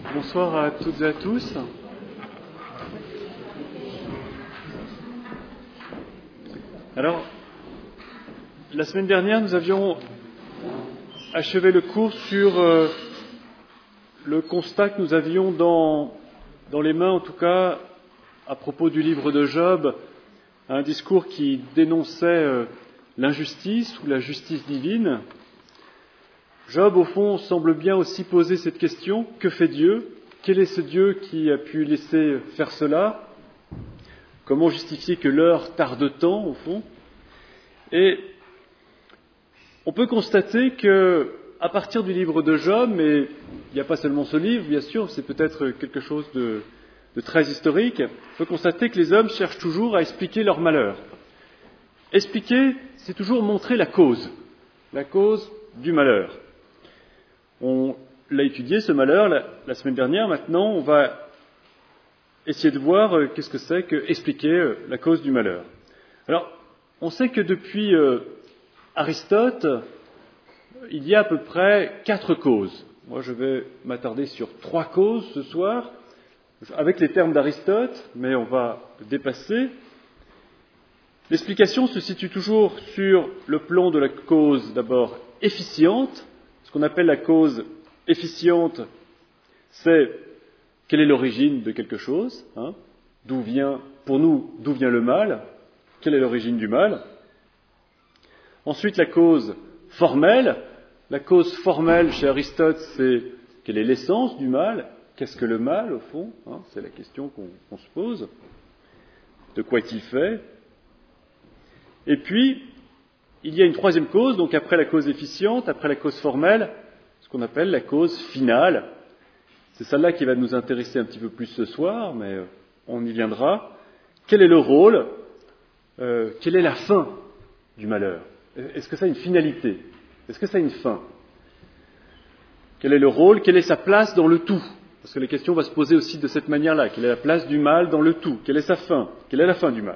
Bonsoir à toutes et à tous. Alors, la semaine dernière, nous avions achevé le cours sur le constat que nous avions dans les mains, en tout cas, à propos du livre de Job, un discours qui dénonçait l'injustice ou la justice divine. Job, au fond, semble bien aussi poser cette question, que fait Dieu ? Quel est ce Dieu qui a pu laisser faire cela ? Comment justifier que l'heure tarde tant, au fond ? Et on peut constater que, à partir du livre de Job, mais il n'y a pas seulement ce livre, bien sûr, c'est peut-être quelque chose de très historique, on peut constater que les hommes cherchent toujours à expliquer leur malheur. Expliquer, c'est toujours montrer la cause du malheur. On l'a étudié, ce malheur, la semaine dernière. Maintenant, on va essayer de voir qu'est-ce que c'est que expliquer la cause du malheur. Alors, on sait que depuis Aristote, il y a à peu près 4 causes. Moi, je vais m'attarder sur 3 causes ce soir, avec les termes d'Aristote, mais on va dépasser. L'explication se situe toujours sur le plan de la cause, d'abord, efficiente. Ce qu'on appelle la cause efficiente, c'est quelle est l'origine de quelque chose, d'où vient le mal, quelle est l'origine du mal. Ensuite, la cause formelle. La cause formelle chez Aristote, c'est quelle est l'essence du mal, qu'est-ce que le mal au fond, c'est la question qu'on se pose, de quoi est-il fait. Et puis, il y a une troisième cause, donc après la cause efficiente, après la cause formelle, ce qu'on appelle la cause finale. C'est celle-là qui va nous intéresser un petit peu plus ce soir, mais on y viendra. Quel est le rôle ? Quelle est la fin du malheur ? Est-ce que ça a une finalité ? Est-ce que ça a une fin ? Quel est le rôle ? Quelle est sa place dans le tout ? Parce que la question va se poser aussi de cette manière-là. Quelle est la place du mal dans le tout ? Quelle est sa fin ? Quelle est la fin du mal ?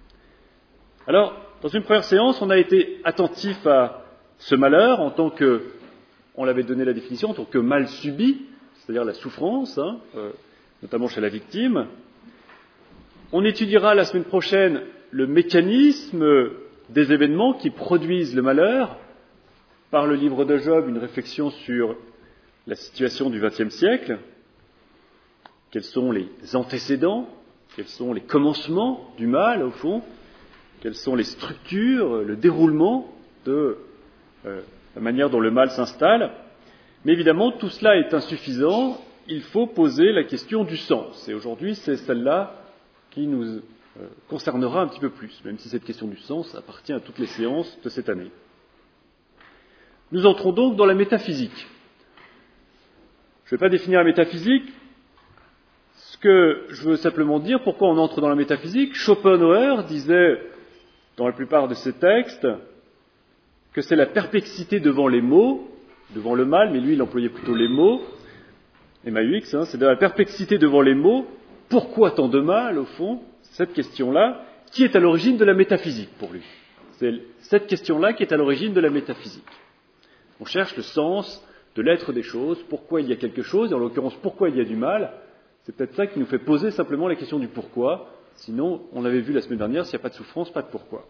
Alors, dans une première séance, on a été attentif à ce malheur en tant que, on l'avait donné la définition, en tant que mal subi, c'est-à-dire la souffrance, notamment chez la victime. On étudiera la semaine prochaine le mécanisme des événements qui produisent le malheur, par le livre de Job, une réflexion sur la situation du XXe siècle. Quels sont les antécédents ? Quels sont les commencements du mal, au fond ? Quelles sont les structures, le déroulement de la manière dont le mal s'installe. Mais évidemment, tout cela est insuffisant. Il faut poser la question du sens. Et aujourd'hui, c'est celle-là qui nous concernera un petit peu plus, même si cette question du sens appartient à toutes les séances de cette année. Nous entrons donc dans la métaphysique. Je ne vais pas définir la métaphysique. Ce que je veux simplement dire, pourquoi on entre dans la métaphysique, Schopenhauer disait dans la plupart de ses textes, que c'est la perplexité devant les mots, devant le mal, mais lui il employait plutôt les mots, Emmaüx, c'est de la perplexité devant les mots, pourquoi tant de mal, au fond, cette question-là, qui est à l'origine de la métaphysique pour lui. C'est cette question-là qui est à l'origine de la métaphysique. On cherche le sens de l'être des choses, pourquoi il y a quelque chose, et en l'occurrence pourquoi il y a du mal, c'est peut-être ça qui nous fait poser simplement la question du pourquoi. Sinon, on l'avait vu la semaine dernière, s'il n'y a pas de souffrance, pas de pourquoi.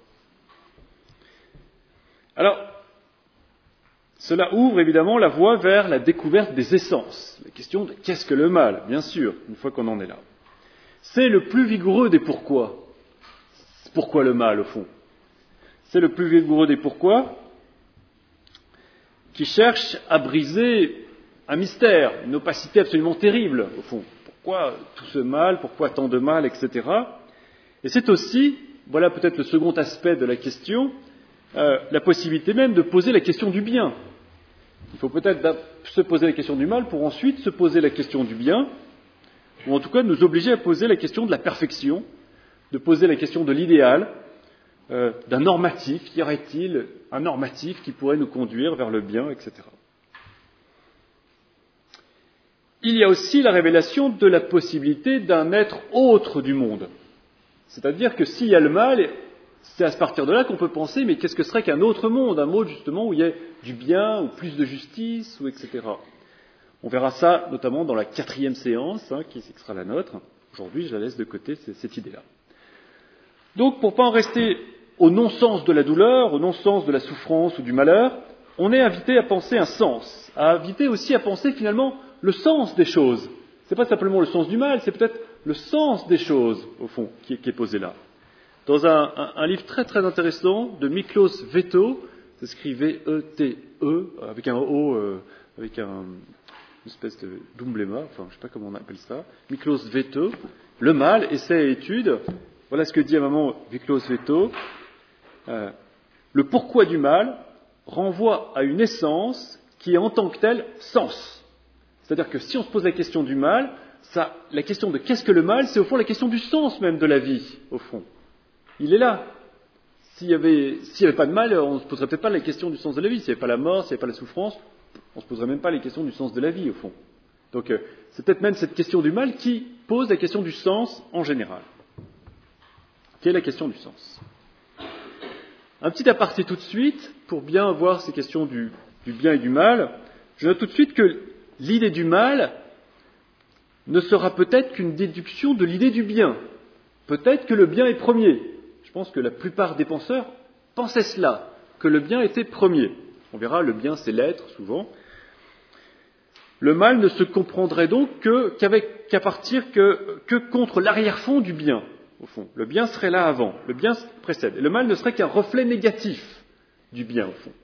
Alors, cela ouvre évidemment la voie vers la découverte des essences. La question de qu'est-ce que le mal, bien sûr, une fois qu'on en est là. C'est le plus vigoureux des pourquoi. Pourquoi le mal, au fond ? C'est le plus vigoureux des pourquoi qui cherche à briser un mystère, une opacité absolument terrible, au fond. Pourquoi tout ce mal, pourquoi tant de mal, etc. Et c'est aussi, voilà peut-être le second aspect de la question, la possibilité même de poser la question du bien. Il faut peut-être se poser la question du mal pour ensuite se poser la question du bien, ou en tout cas nous obliger à poser la question de la perfection, de poser la question de l'idéal, d'un normatif. Y aurait-il un normatif qui pourrait nous conduire vers le bien, etc. Il y a aussi la révélation de la possibilité d'un être autre du monde. C'est-à-dire que s'il y a le mal, c'est à partir de là qu'on peut penser, mais qu'est-ce que serait qu'un autre monde ? Un monde justement où il y ait du bien, ou plus de justice, ou etc. On verra ça notamment dans la 4e séance, qui sera la nôtre. Aujourd'hui, je la laisse de côté, cette idée-là. Donc, pour ne pas en rester au non-sens de la douleur, au non-sens de la souffrance ou du malheur, on est invité à penser un sens, invité aussi à penser finalement le sens des choses. Ce n'est pas simplement le sens du mal, c'est peut-être le sens des choses, au fond, qui est posé là. Dans un livre très très intéressant de Miklos Veto, ça s'écrit V-E-T-E, avec un O, avec une espèce de d'ombléma, enfin je ne sais pas comment on appelle ça, Miklos Veto, le mal, essai et étude. Voilà ce que dit à un moment Miklos Veto. Le pourquoi du mal renvoie à une essence qui est en tant que telle sens. C'est-à-dire que si on se pose la question du mal, la question de qu'est-ce que le mal, c'est au fond la question du sens même de la vie, au fond. Il est là. S'il n'y avait pas de mal, on ne se poserait peut-être pas la question du sens de la vie. S'il n'y avait pas la mort, s'il n'y avait pas la souffrance, on ne se poserait même pas les questions du sens de la vie, au fond. Donc c'est peut-être même cette question du mal qui pose la question du sens en général. Quelle est la question du sens ? Un petit aparté tout de suite, pour bien voir ces questions du bien et du mal. Je note tout de suite que l'idée du mal ne sera peut-être qu'une déduction de l'idée du bien. Peut-être que le bien est premier. Je pense que la plupart des penseurs pensaient cela, que le bien était premier. On verra, le bien c'est l'être, souvent. Le mal ne se comprendrait donc qu'à partir que contre l'arrière-fond du bien, au fond. Le bien serait là avant, le bien précède. Et le mal ne serait qu'un reflet négatif du bien, au fond.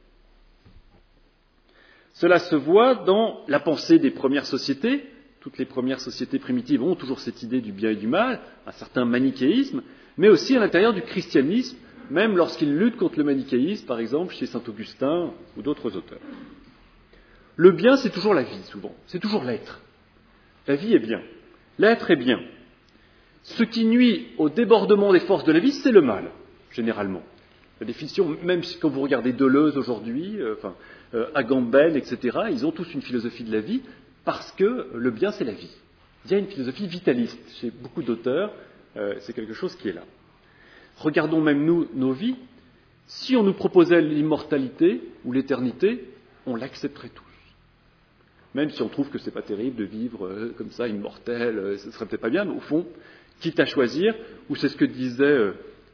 Cela se voit dans la pensée des premières sociétés. Toutes les premières sociétés primitives ont toujours cette idée du bien et du mal, un certain manichéisme, mais aussi à l'intérieur du christianisme, même lorsqu'il lutte contre le manichéisme, par exemple chez saint Augustin ou d'autres auteurs. Le bien, c'est toujours la vie, souvent. C'est toujours l'être. La vie est bien. L'être est bien. Ce qui nuit au débordement des forces de la vie, c'est le mal, généralement. La définition, même quand vous regardez Deleuze aujourd'hui, Agamben, etc., ils ont tous une philosophie de la vie parce que le bien, c'est la vie. Il y a une philosophie vitaliste chez beaucoup d'auteurs, c'est quelque chose qui est là. Regardons même nous, nos vies. Si on nous proposait l'immortalité ou l'éternité, on l'accepterait tous. Même si on trouve que c'est pas terrible de vivre comme ça, immortel, ce serait peut-être pas bien, mais au fond, quitte à choisir, ou c'est ce que disait,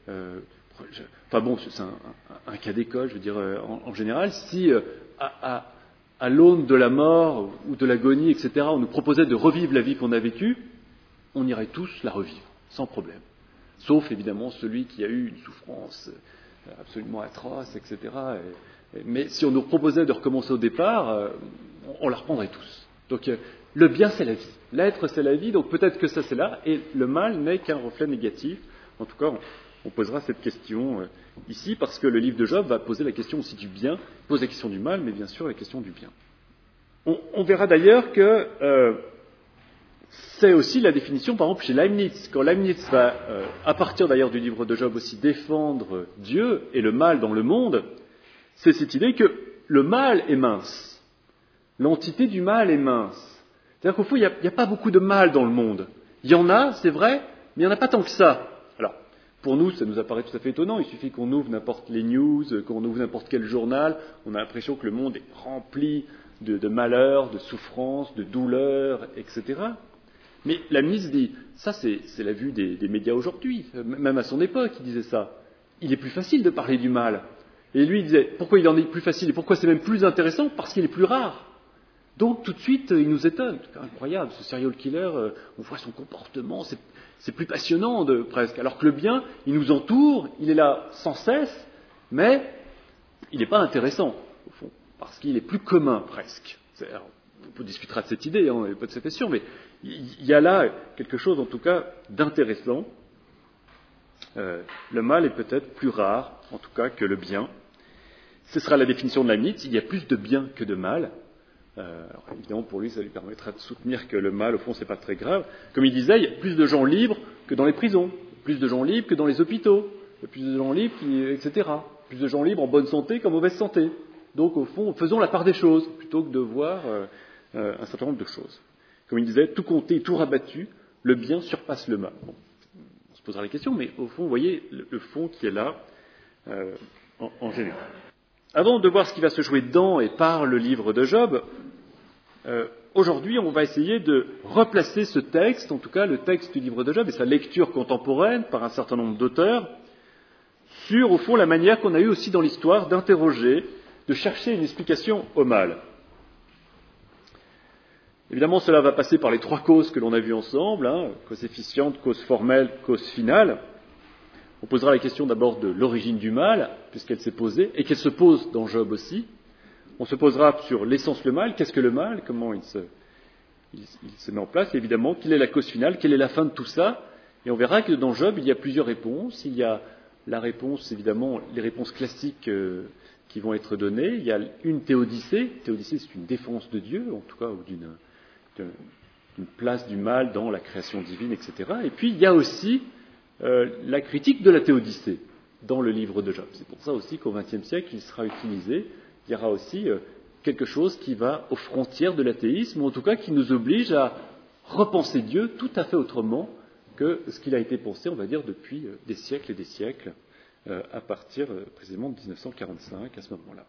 c'est un cas d'école, je veux dire, en général, si à l'aune de la mort ou de l'agonie, etc., on nous proposait de revivre la vie qu'on a vécue, on irait tous la revivre, sans problème. Sauf évidemment celui qui a eu une souffrance absolument atroce, etc. Mais si on nous proposait de recommencer au départ, on la reprendrait tous. Donc le bien c'est la vie, l'être c'est la vie, donc peut-être que ça c'est là, et le mal n'est qu'un reflet négatif. En tout cas, on posera cette question ici, parce que le livre de Job va poser la question aussi du bien, pose la question du mal, mais bien sûr la question du bien. On verra d'ailleurs que c'est aussi la définition, par exemple, chez Leibniz. Quand Leibniz va, à partir d'ailleurs du livre de Job aussi, défendre Dieu et le mal dans le monde, c'est cette idée que le mal est mince. L'entité du mal est mince. C'est-à-dire qu'au fond, il n'y a pas beaucoup de mal dans le monde. Il y en a, c'est vrai, mais il n'y en a pas tant que ça. Alors, pour nous, ça nous apparaît tout à fait étonnant. Il suffit qu'on ouvre n'importe les news, qu'on ouvre n'importe quel journal, on a l'impression que le monde est rempli de malheurs, de souffrances, de douleurs, etc. Mais Leibniz dit, ça c'est la vue des médias aujourd'hui, même à son époque il disait ça. Il est plus facile de parler du mal. Et lui il disait, pourquoi il en est plus facile et pourquoi c'est même plus intéressant ? Parce qu'il est plus rare. Donc tout de suite il nous étonne, c'est incroyable, ce serial killer, on voit son comportement, c'est plus passionnant presque. Alors que le bien, il nous entoure, il est là sans cesse, mais il n'est pas intéressant au fond, parce qu'il est plus commun presque. On discutera de cette idée, on n'est pas tout à fait sûr, mais il y a là quelque chose, en tout cas, d'intéressant. Le mal est peut-être plus rare, en tout cas, que le bien. Ce sera la définition de Leibniz. Il y a plus de bien que de mal. Alors, évidemment, pour lui, ça lui permettra de soutenir que le mal, au fond, c'est pas très grave. Comme il disait, il y a plus de gens libres que dans les prisons, plus de gens libres que dans les hôpitaux, plus de gens libres, etc. Plus de gens libres en bonne santé qu'en mauvaise santé. Donc, au fond, faisons la part des choses, plutôt que de voir un certain nombre de choses. Comme il disait, tout compté, tout rabattu, le bien surpasse le mal. Bon, on se posera la question, mais au fond, vous voyez le fond qui est là, en général. Avant de voir ce qui va se jouer dans et par le livre de Job, aujourd'hui, on va essayer de replacer ce texte, en tout cas le texte du livre de Job et sa lecture contemporaine par un certain nombre d'auteurs, sur, au fond, la manière qu'on a eue aussi dans l'histoire d'interroger, de chercher une explication au mal. Évidemment, cela va passer par les trois causes que l'on a vues ensemble, cause efficiente, cause formelle, cause finale. On posera la question d'abord de l'origine du mal, puisqu'elle s'est posée, et qu'elle se pose dans Job aussi. On se posera sur l'essence le mal, qu'est-ce que le mal, comment il se met en place, et évidemment, quelle est la cause finale, quelle est la fin de tout ça. Et on verra que dans Job, il y a plusieurs réponses. Il y a la réponse, évidemment, les réponses classiques qui vont être données. Il y a une théodicée. Théodicée, c'est une défense de Dieu, en tout cas, ou d'une place du mal dans la création divine, etc. Et puis, il y a aussi la critique de la théodicée dans le livre de Job. C'est pour ça aussi qu'au XXe siècle, il sera utilisé. Il y aura aussi quelque chose qui va aux frontières de l'athéisme, ou en tout cas qui nous oblige à repenser Dieu tout à fait autrement que ce qu'il a été pensé, on va dire, depuis des siècles et des siècles, à partir précisément de 1945, à ce moment-là.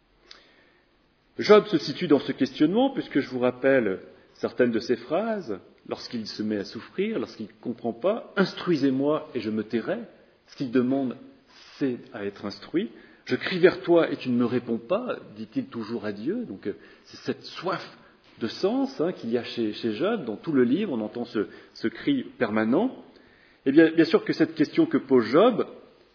Job se situe dans ce questionnement, puisque je vous rappelle certaines de ses phrases, lorsqu'il se met à souffrir, lorsqu'il ne comprend pas, « Instruisez-moi et je me tairai ». Ce qu'il demande, c'est à être instruit. « Je crie vers toi et tu ne me réponds pas », dit-il toujours à Dieu. Donc c'est cette soif de sens qu'il y a chez Job. Dans tout le livre, on entend ce cri permanent. Et bien sûr que cette question que pose Job,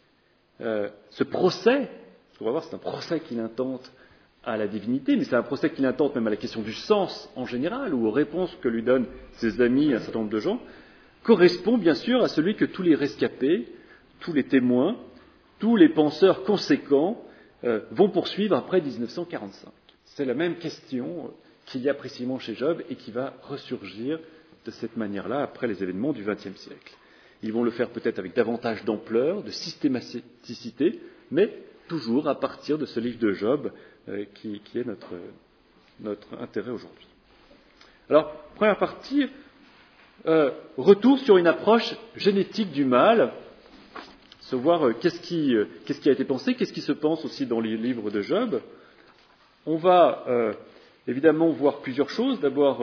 ce procès, ce qu'on va voir, c'est un procès qu'il intente à la divinité, mais c'est un procès qu'il intente même à la question du sens en général, ou aux réponses que lui donnent ses amis, un certain nombre de gens, correspond bien sûr à celui que tous les rescapés, tous les témoins, tous les penseurs conséquents vont poursuivre après 1945. C'est la même question qu'il y a précisément chez Job et qui va ressurgir de cette manière-là après les événements du XXe siècle. Ils vont le faire peut-être avec davantage d'ampleur, de systématicité, mais toujours à partir de ce livre de Job qui est notre intérêt aujourd'hui. Alors, première partie, retour sur une approche génétique du mal, savoir qu'est-ce qui a été pensé, qu'est-ce qui se pense aussi dans les livres de Job. On va évidemment voir plusieurs choses. D'abord,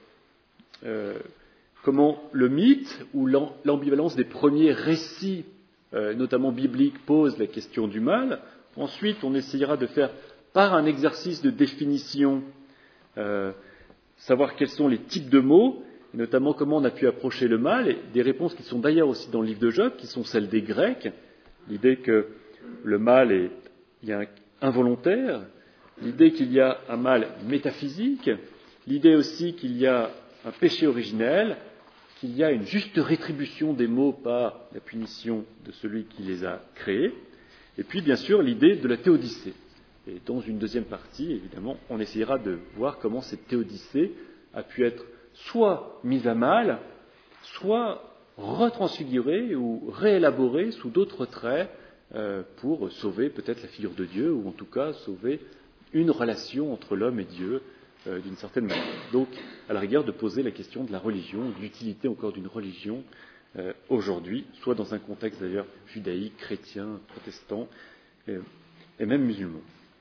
comment le mythe ou l'ambivalence des premiers récits, notamment bibliques, pose la question du mal. Ensuite, on essayera de faire, par un exercice de définition, savoir quels sont les types de mots, et notamment comment on a pu approcher le mal, et des réponses qui sont d'ailleurs aussi dans le livre de Job, qui sont celles des Grecs, l'idée que le mal il y a involontaire, l'idée qu'il y a un mal métaphysique, l'idée aussi qu'il y a un péché originel, qu'il y a une juste rétribution des maux par la punition de celui qui les a créés, et puis bien sûr l'idée de la théodicée. Et dans une deuxième partie, évidemment, on essayera de voir comment cette théodicée a pu être soit mise à mal, soit retransfigurée ou réélaborée sous d'autres traits pour sauver peut-être la figure de Dieu, ou en tout cas sauver une relation entre l'homme et Dieu d'une certaine manière. Donc, à la rigueur, de poser la question de la religion, de l'utilité encore d'une religion aujourd'hui, soit dans un contexte d'ailleurs judaïque, chrétien, protestant et même musulman.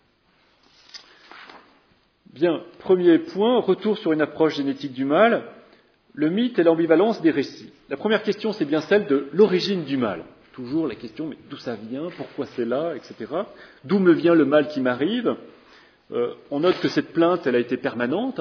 Bien, premier point, retour sur une approche génétique du mal, le mythe et l'ambivalence des récits. La première question, c'est bien celle de l'origine du mal. Toujours la question, mais d'où ça vient, pourquoi c'est là, etc. D'où me vient le mal qui m'arrive ? On note que cette plainte, elle a été permanente,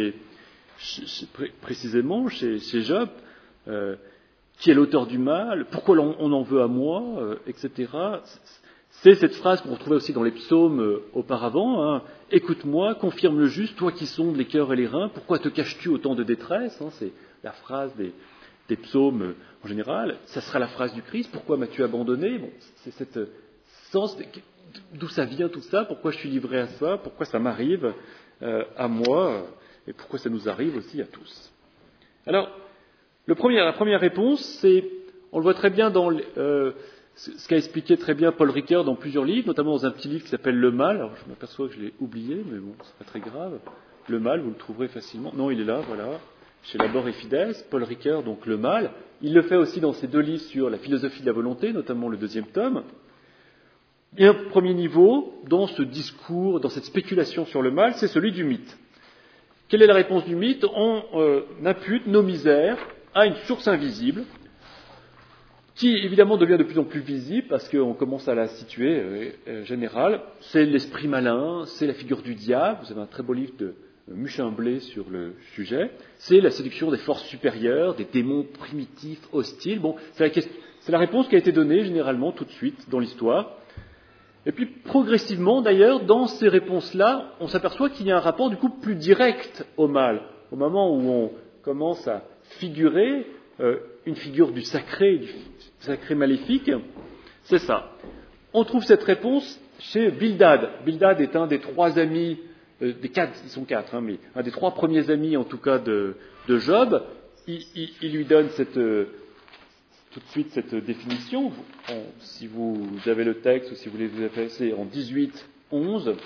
précisément chez Job. Qui est l'auteur du mal ? Pourquoi on en veut à moi, etc. C'est cette phrase qu'on retrouvait aussi dans les psaumes auparavant. Écoute-moi, confirme le juste, toi qui sondes les cœurs et les reins, pourquoi te caches-tu autant de détresse ? C'est la phrase des psaumes en général. Ça sera la phrase du Christ, pourquoi m'as-tu abandonné ? C'est cette sens d'où ça vient tout ça, pourquoi je suis livré à ça, pourquoi ça m'arrive à moi, et pourquoi ça nous arrive aussi à tous. Alors, la première réponse, c'est, on le voit très bien dans ce qu'a expliqué très bien Paul Ricoeur dans plusieurs livres, notamment dans un petit livre qui s'appelle Le Mal. Alors, je m'aperçois que je l'ai oublié, mais bon, c'est pas très grave. Le Mal, vous le trouverez facilement. Non, il est là, voilà, chez Labor et Fides, Paul Ricoeur, donc Le Mal. Il le fait aussi dans ses deux livres sur la philosophie de la volonté, notamment le 2e tome. Et un premier niveau, dans ce discours, dans cette spéculation sur le mal, c'est celui du mythe. Quelle est la réponse du mythe? On impute nos misères à une source invisible, qui évidemment devient de plus en plus visible parce qu'on commence à la situer générale. C'est l'esprit malin, c'est la figure du diable. Vous avez un très beau livre de Muchimblé sur le sujet. C'est la séduction des forces supérieures, des démons primitifs, hostiles. Bon, c'est la réponse qui a été donnée généralement tout de suite dans l'histoire. Et puis progressivement, d'ailleurs, dans ces réponses-là, on s'aperçoit qu'il y a un rapport du coup plus direct au mal. Au moment où on commence à figurer une figure du sacré maléfique, c'est ça. On trouve cette réponse chez Bildad. Bildad est un des trois amis, des quatre, ils sont quatre, mais un des trois premiers amis en tout cas de Job. Il lui donne tout de suite cette définition. Si vous avez le texte ou si vous voulez vous adresser en 18:11,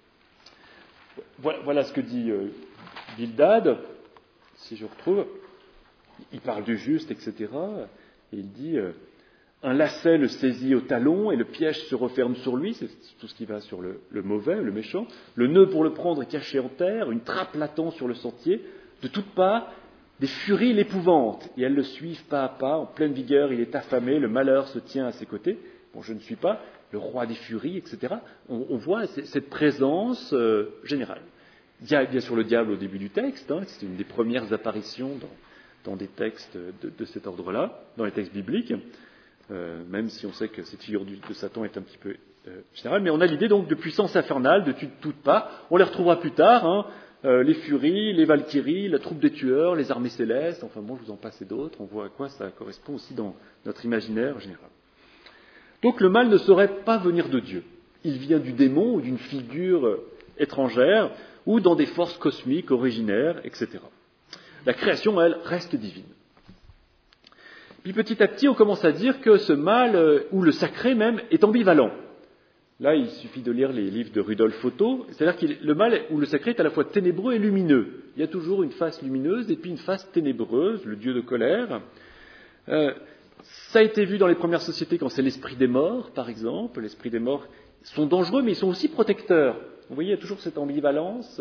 voilà ce que dit Bildad, si je retrouve. Il parle du juste, etc. Et il dit un lacet le saisit au talon et le piège se referme sur lui, c'est tout ce qui va sur le mauvais, le méchant. Le nœud pour le prendre est caché en terre, une trappe l'attend sur le sentier. De toutes parts, des furies l'épouvantent, et elles le suivent pas à pas, en pleine vigueur, il est affamé, le malheur se tient à ses côtés. Bon, je ne suis pas le roi des furies, etc. On voit cette présence générale. Il y a bien sûr le diable au début du texte, c'est une des premières apparitions dans des textes de cet ordre-là, dans les textes bibliques, même si on sait que cette figure de Satan est un petit peu générale, mais on a l'idée donc de puissance infernale, de toutes parts. On les retrouvera plus tard, les furies, les valkyries, la troupe des tueurs, les armées célestes, enfin bon, je vous en passe et d'autres, on voit à quoi ça correspond aussi dans notre imaginaire général. Donc le mal ne saurait pas venir de Dieu. Il vient du démon ou d'une figure étrangère, ou dans des forces cosmiques originaires, etc. La création, elle, reste divine. Puis petit à petit, on commence à dire que ce mal, ou le sacré même, est ambivalent. Là, il suffit de lire les livres de Rudolf Otto, c'est-à-dire que le mal ou le sacré est à la fois ténébreux et lumineux. Il y a toujours une face lumineuse et puis une face ténébreuse, le dieu de colère. Ça a été vu dans les premières sociétés quand c'est l'esprit des morts, par exemple. L'esprit des morts sont dangereux, mais ils sont aussi protecteurs. Vous voyez, il y a toujours cette ambivalence.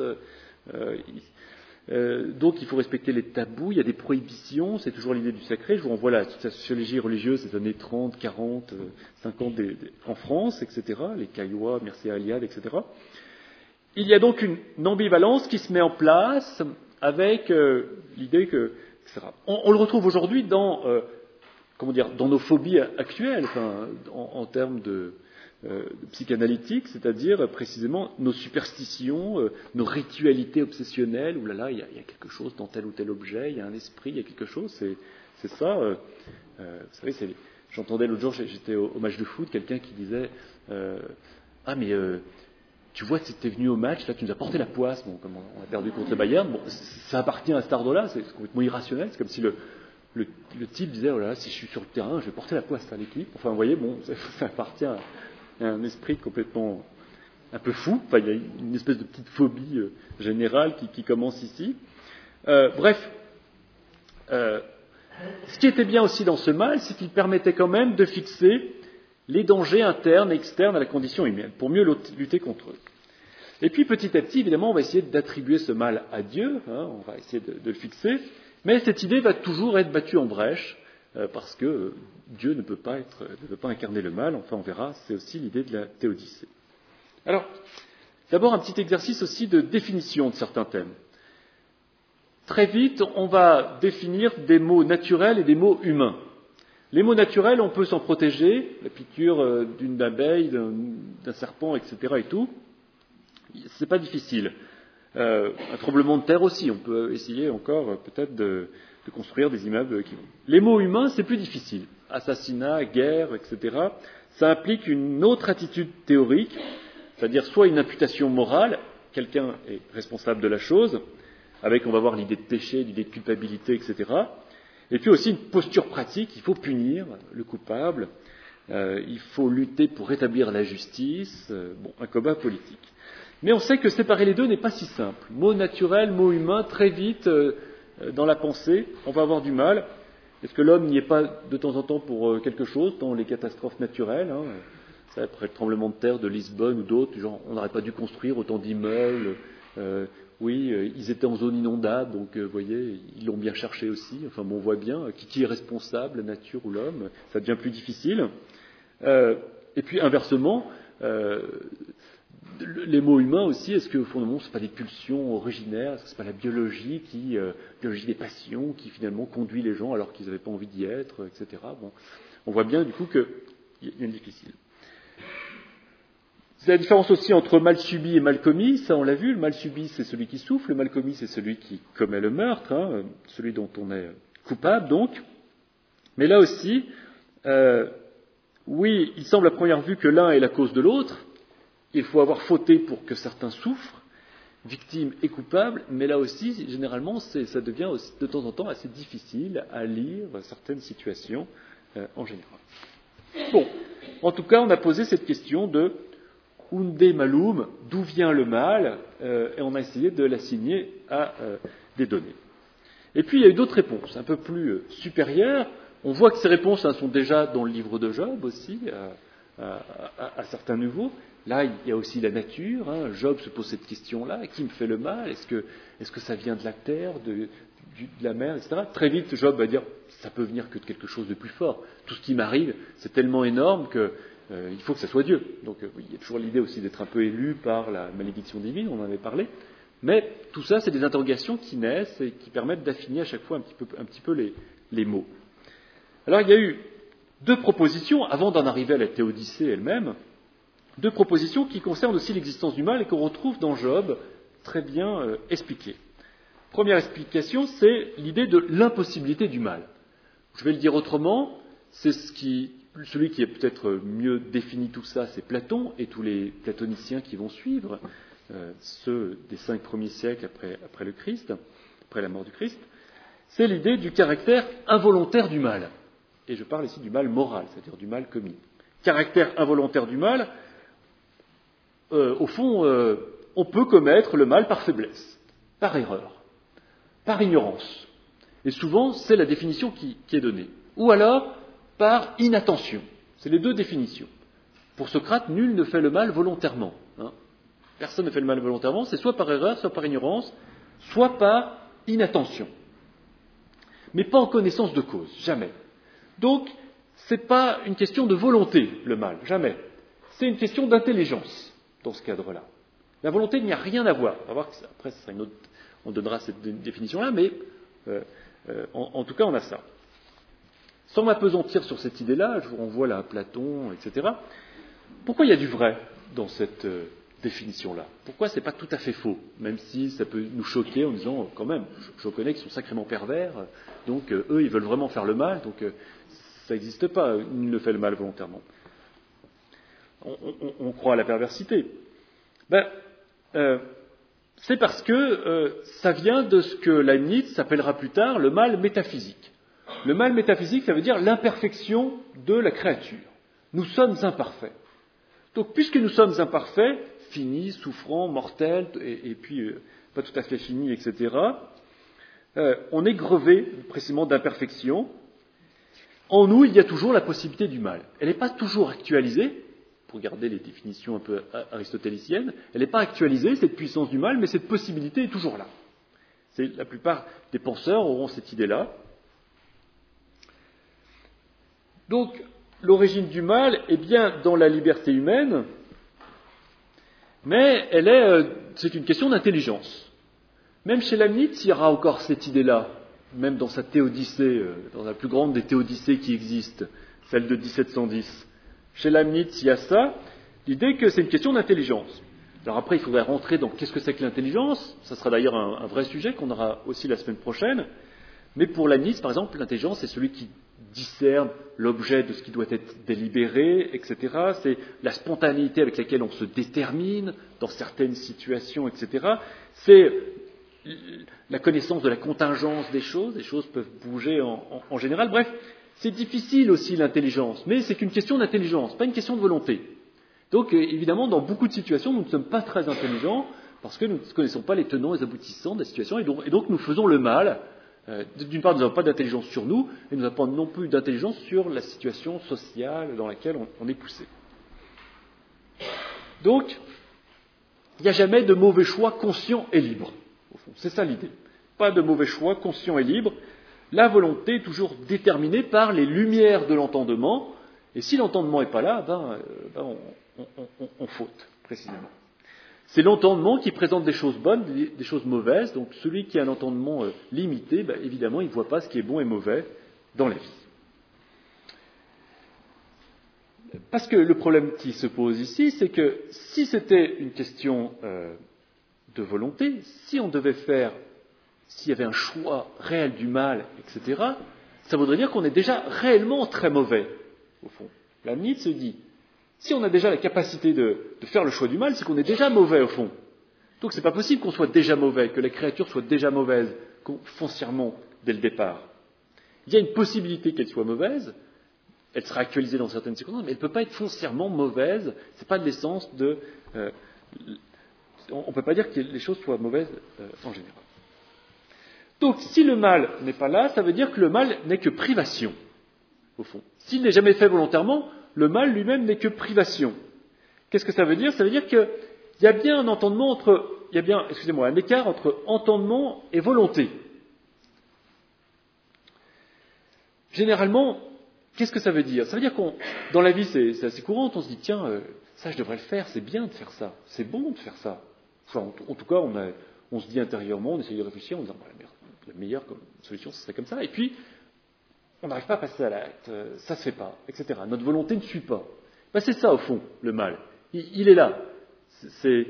Donc il faut respecter les tabous, il y a des prohibitions, c'est toujours l'idée du sacré. Je vous renvoie à toute la sociologie religieuse des années 30, 40, 50 en France, etc., les Caillois, Mircea Eliade, etc. Il y a donc une ambivalence qui se met en place avec l'idée que, etc. On le retrouve aujourd'hui dans nos phobies actuelles, en termes de psychanalytique, c'est-à-dire précisément nos superstitions, nos ritualités obsessionnelles, où là, il y a quelque chose dans tel ou tel objet, il y a un esprit, il y a quelque chose, c'est ça. Vous savez, j'entendais l'autre jour, j'étais au match de foot, quelqu'un qui disait tu vois, si tu es venu au match, là, tu nous as porté la poisse, bon, comme on a perdu contre le Bayern, bon, ça appartient à cet ordre-là, c'est complètement irrationnel, c'est comme si le type disait, oh là là, si je suis sur le terrain, je vais porter la poisse à l'équipe. Enfin, vous voyez, bon, ça appartient à un esprit complètement un peu fou. Enfin, il y a une espèce de petite phobie générale qui commence ici. Bref, ce qui était bien aussi dans ce mal, c'est qu'il permettait quand même de fixer les dangers internes et externes à la condition humaine, pour mieux lutter contre eux. Et puis petit à petit, évidemment, on va essayer d'attribuer ce mal à Dieu, on va essayer de le fixer, mais cette idée va toujours être battue en brèche, parce que Dieu ne peut pas incarner le mal, enfin on verra, c'est aussi l'idée de la théodicée. Alors, d'abord un petit exercice aussi de définition de certains thèmes. Très vite, on va définir des mots naturels et des mots humains. Les mots naturels, on peut s'en protéger, la piqûre d'une abeille, d'un serpent, etc. et tout, c'est pas difficile. Un tremblement de terre aussi, on peut essayer encore peut-être de construire des immeubles qui vont. Les mots humains, c'est plus difficile. Assassinat, guerre, etc. Ça implique une autre attitude théorique, c'est-à-dire soit une imputation morale, quelqu'un est responsable de la chose, avec, on va voir, l'idée de péché, l'idée de culpabilité, etc. Et puis aussi une posture pratique, il faut punir le coupable, il faut lutter pour rétablir la justice, un combat politique. Mais on sait que séparer les deux n'est pas si simple. Mot naturel, mot humain, très vite, dans la pensée, on va avoir du mal. Est-ce que l'homme n'y est pas de temps en temps pour quelque chose, dans les catastrophes naturelles, après le tremblement de terre de Lisbonne ou d'autres, genre on n'aurait pas dû construire autant d'immeubles, ils étaient en zone inondable, donc vous voyez, ils l'ont bien cherché aussi. Enfin bon, on voit bien qui est responsable, la nature ou l'homme, ça devient plus difficile. Et puis inversement, les mots humains aussi, est-ce que au fond du monde, ce n'est pas des pulsions originaires, est-ce que ce n'est pas la biologie biologie des passions qui finalement conduit les gens alors qu'ils n'avaient pas envie d'y être, etc. Bon, on voit bien du coup qu'il y a une difficile. C'est la différence aussi entre mal subi et mal commis, ça on l'a vu, le mal subi c'est celui qui souffre, le mal commis c'est celui qui commet le meurtre, celui dont on est coupable donc. Mais là aussi, oui, il semble à première vue que l'un est la cause de l'autre, il faut avoir fauté pour que certains souffrent, victimes et coupables, mais là aussi, généralement, ça devient aussi, de temps en temps assez difficile à lire certaines situations en général. Bon, en tout cas, on a posé cette question de Unde malum, d'où vient le mal, et on a essayé de l'assigner à des données. Et puis, il y a eu d'autres réponses, un peu plus supérieures. On voit que ces réponses sont déjà dans le livre de Job aussi, à certains niveaux. Là, il y a aussi la nature. Job se pose cette question-là. Qui me fait le mal ? Est-ce que ça vient de la terre, de la mer, etc. Très vite, Job va dire, ça peut venir que de quelque chose de plus fort. Tout ce qui m'arrive, c'est tellement énorme qu'il faut que ça soit Dieu. Donc, il y a toujours l'idée aussi d'être un peu élu par la malédiction divine, on en avait parlé. Mais tout ça, c'est des interrogations qui naissent et qui permettent d'affiner à chaque fois un petit peu les mots. Alors, il y a eu deux propositions, avant d'en arriver à la théodicée elle-même, deux propositions qui concernent aussi l'existence du mal et qu'on retrouve dans Job très bien expliquées. Première explication, c'est l'idée de l'impossibilité du mal. Je vais le dire autrement, c'est celui qui est peut-être mieux défini tout ça, c'est Platon et tous les platoniciens qui vont suivre, ceux des 5 premiers siècles après le Christ, après la mort du Christ, c'est l'idée du caractère involontaire du mal. Et je parle ici du mal moral, c'est-à-dire du mal commis. Caractère involontaire du mal, au fond, on peut commettre le mal par faiblesse, par erreur, par ignorance. Et souvent, c'est la définition qui est donnée. Ou alors, par inattention. C'est les deux définitions. Pour Socrate, nul ne fait le mal volontairement. Personne ne fait le mal volontairement, c'est soit par erreur, soit par ignorance, soit par inattention. Mais pas en connaissance de cause, jamais. Donc, ce n'est pas une question de volonté, le mal, jamais. C'est une question d'intelligence, dans ce cadre-là. La volonté, il n'y a rien à voir. On va voir que après, on donnera cette définition-là, mais en tout cas, on a ça. Sans m'appesantir sur cette idée-là, je vous renvoie là à Platon, etc. Pourquoi il y a du vrai dans cette définition-là ? Pourquoi ce n'est pas tout à fait faux ? Même si ça peut nous choquer en disant, quand même, je reconnais qu'ils sont sacrément pervers, donc eux, ils veulent vraiment faire le mal, donc ça n'existe pas, ils ne font le mal volontairement. On croit à la perversité. C'est parce que ça vient de ce que Leibniz s'appellera plus tard le mal métaphysique. Le mal métaphysique, ça veut dire l'imperfection de la créature. Nous sommes imparfaits. Donc, puisque nous sommes imparfaits, finis, souffrants, mortels, et puis pas tout à fait finis, etc., on est grevé précisément d'imperfection. En nous, il y a toujours la possibilité du mal. Elle n'est pas toujours actualisée, pour garder les définitions un peu aristotéliciennes, elle n'est pas actualisée, cette puissance du mal, mais cette possibilité est toujours là. La plupart des penseurs auront cette idée-là. Donc, l'origine du mal est bien dans la liberté humaine, mais c'est une question d'intelligence. Même chez Leibniz, il y aura encore cette idée-là, même dans sa théodicée, dans la plus grande des théodicées qui existent, celle de 1710. Chez Leibniz, il y a ça, l'idée que c'est une question d'intelligence. Alors après, il faudrait rentrer dans qu'est-ce que c'est que l'intelligence. Ça sera d'ailleurs un vrai sujet qu'on aura aussi la semaine prochaine. Mais pour Leibniz, par exemple, l'intelligence, c'est celui qui discerne l'objet de ce qui doit être délibéré, etc. C'est la spontanéité avec laquelle on se détermine dans certaines situations, etc. C'est la connaissance de la contingence des choses. Les choses peuvent bouger en général. Bref, c'est difficile aussi l'intelligence, mais c'est qu'une question d'intelligence, pas une question de volonté. Donc, évidemment, dans beaucoup de situations, nous ne sommes pas très intelligents parce que nous ne connaissons pas les tenants et les aboutissants de la situation, et donc nous faisons le mal. D'une part, nous n'avons pas d'intelligence sur nous, et nous n'avons pas non plus d'intelligence sur la situation sociale dans laquelle on est poussé. Donc, il n'y a jamais de mauvais choix conscient et libre. fond. C'est ça l'idée. Pas de mauvais choix, conscient et libre. La volonté est toujours déterminée par les lumières de l'entendement, et si l'entendement n'est pas là, on faute, précisément. C'est l'entendement qui présente des choses bonnes, des choses mauvaises, donc celui qui a un entendement limité, évidemment, il ne voit pas ce qui est bon et mauvais dans la vie. Parce que le problème qui se pose ici, c'est que si c'était une question de volonté, si on devait s'il y avait un choix réel du mal, etc., ça voudrait dire qu'on est déjà réellement très mauvais, au fond. La Leibniz se dit, si on a déjà la capacité de faire le choix du mal, c'est qu'on est déjà mauvais, au fond. Donc c'est pas possible qu'on soit déjà mauvais, que la créature soit déjà mauvaise, foncièrement, dès le départ. Il y a une possibilité qu'elle soit mauvaise, elle sera actualisée dans certaines circonstances, mais elle ne peut pas être foncièrement mauvaise, c'est pas de l'essence de... on ne peut pas dire que les choses soient mauvaises en général. Donc, si le mal n'est pas là, ça veut dire que le mal n'est que privation, au fond. S'il n'est jamais fait volontairement, le mal lui-même n'est que privation. Qu'est-ce que ça veut dire ? Ça veut dire qu'il y a bien un entendement un écart entre entendement et volonté. Généralement, qu'est-ce que ça veut dire ? Ça veut dire dans la vie, c'est assez courant, on se dit, tiens, ça je devrais le faire, c'est bien de faire ça, c'est bon de faire ça. Enfin, en tout cas, on se dit intérieurement, on essaye de réfléchir, en disant, la meilleure solution, ce serait comme ça. Et puis, on n'arrive pas à passer à l'acte, ça ne se fait pas, etc. Notre volonté ne suit pas. C'est ça, au fond, le mal. Il est là. C'est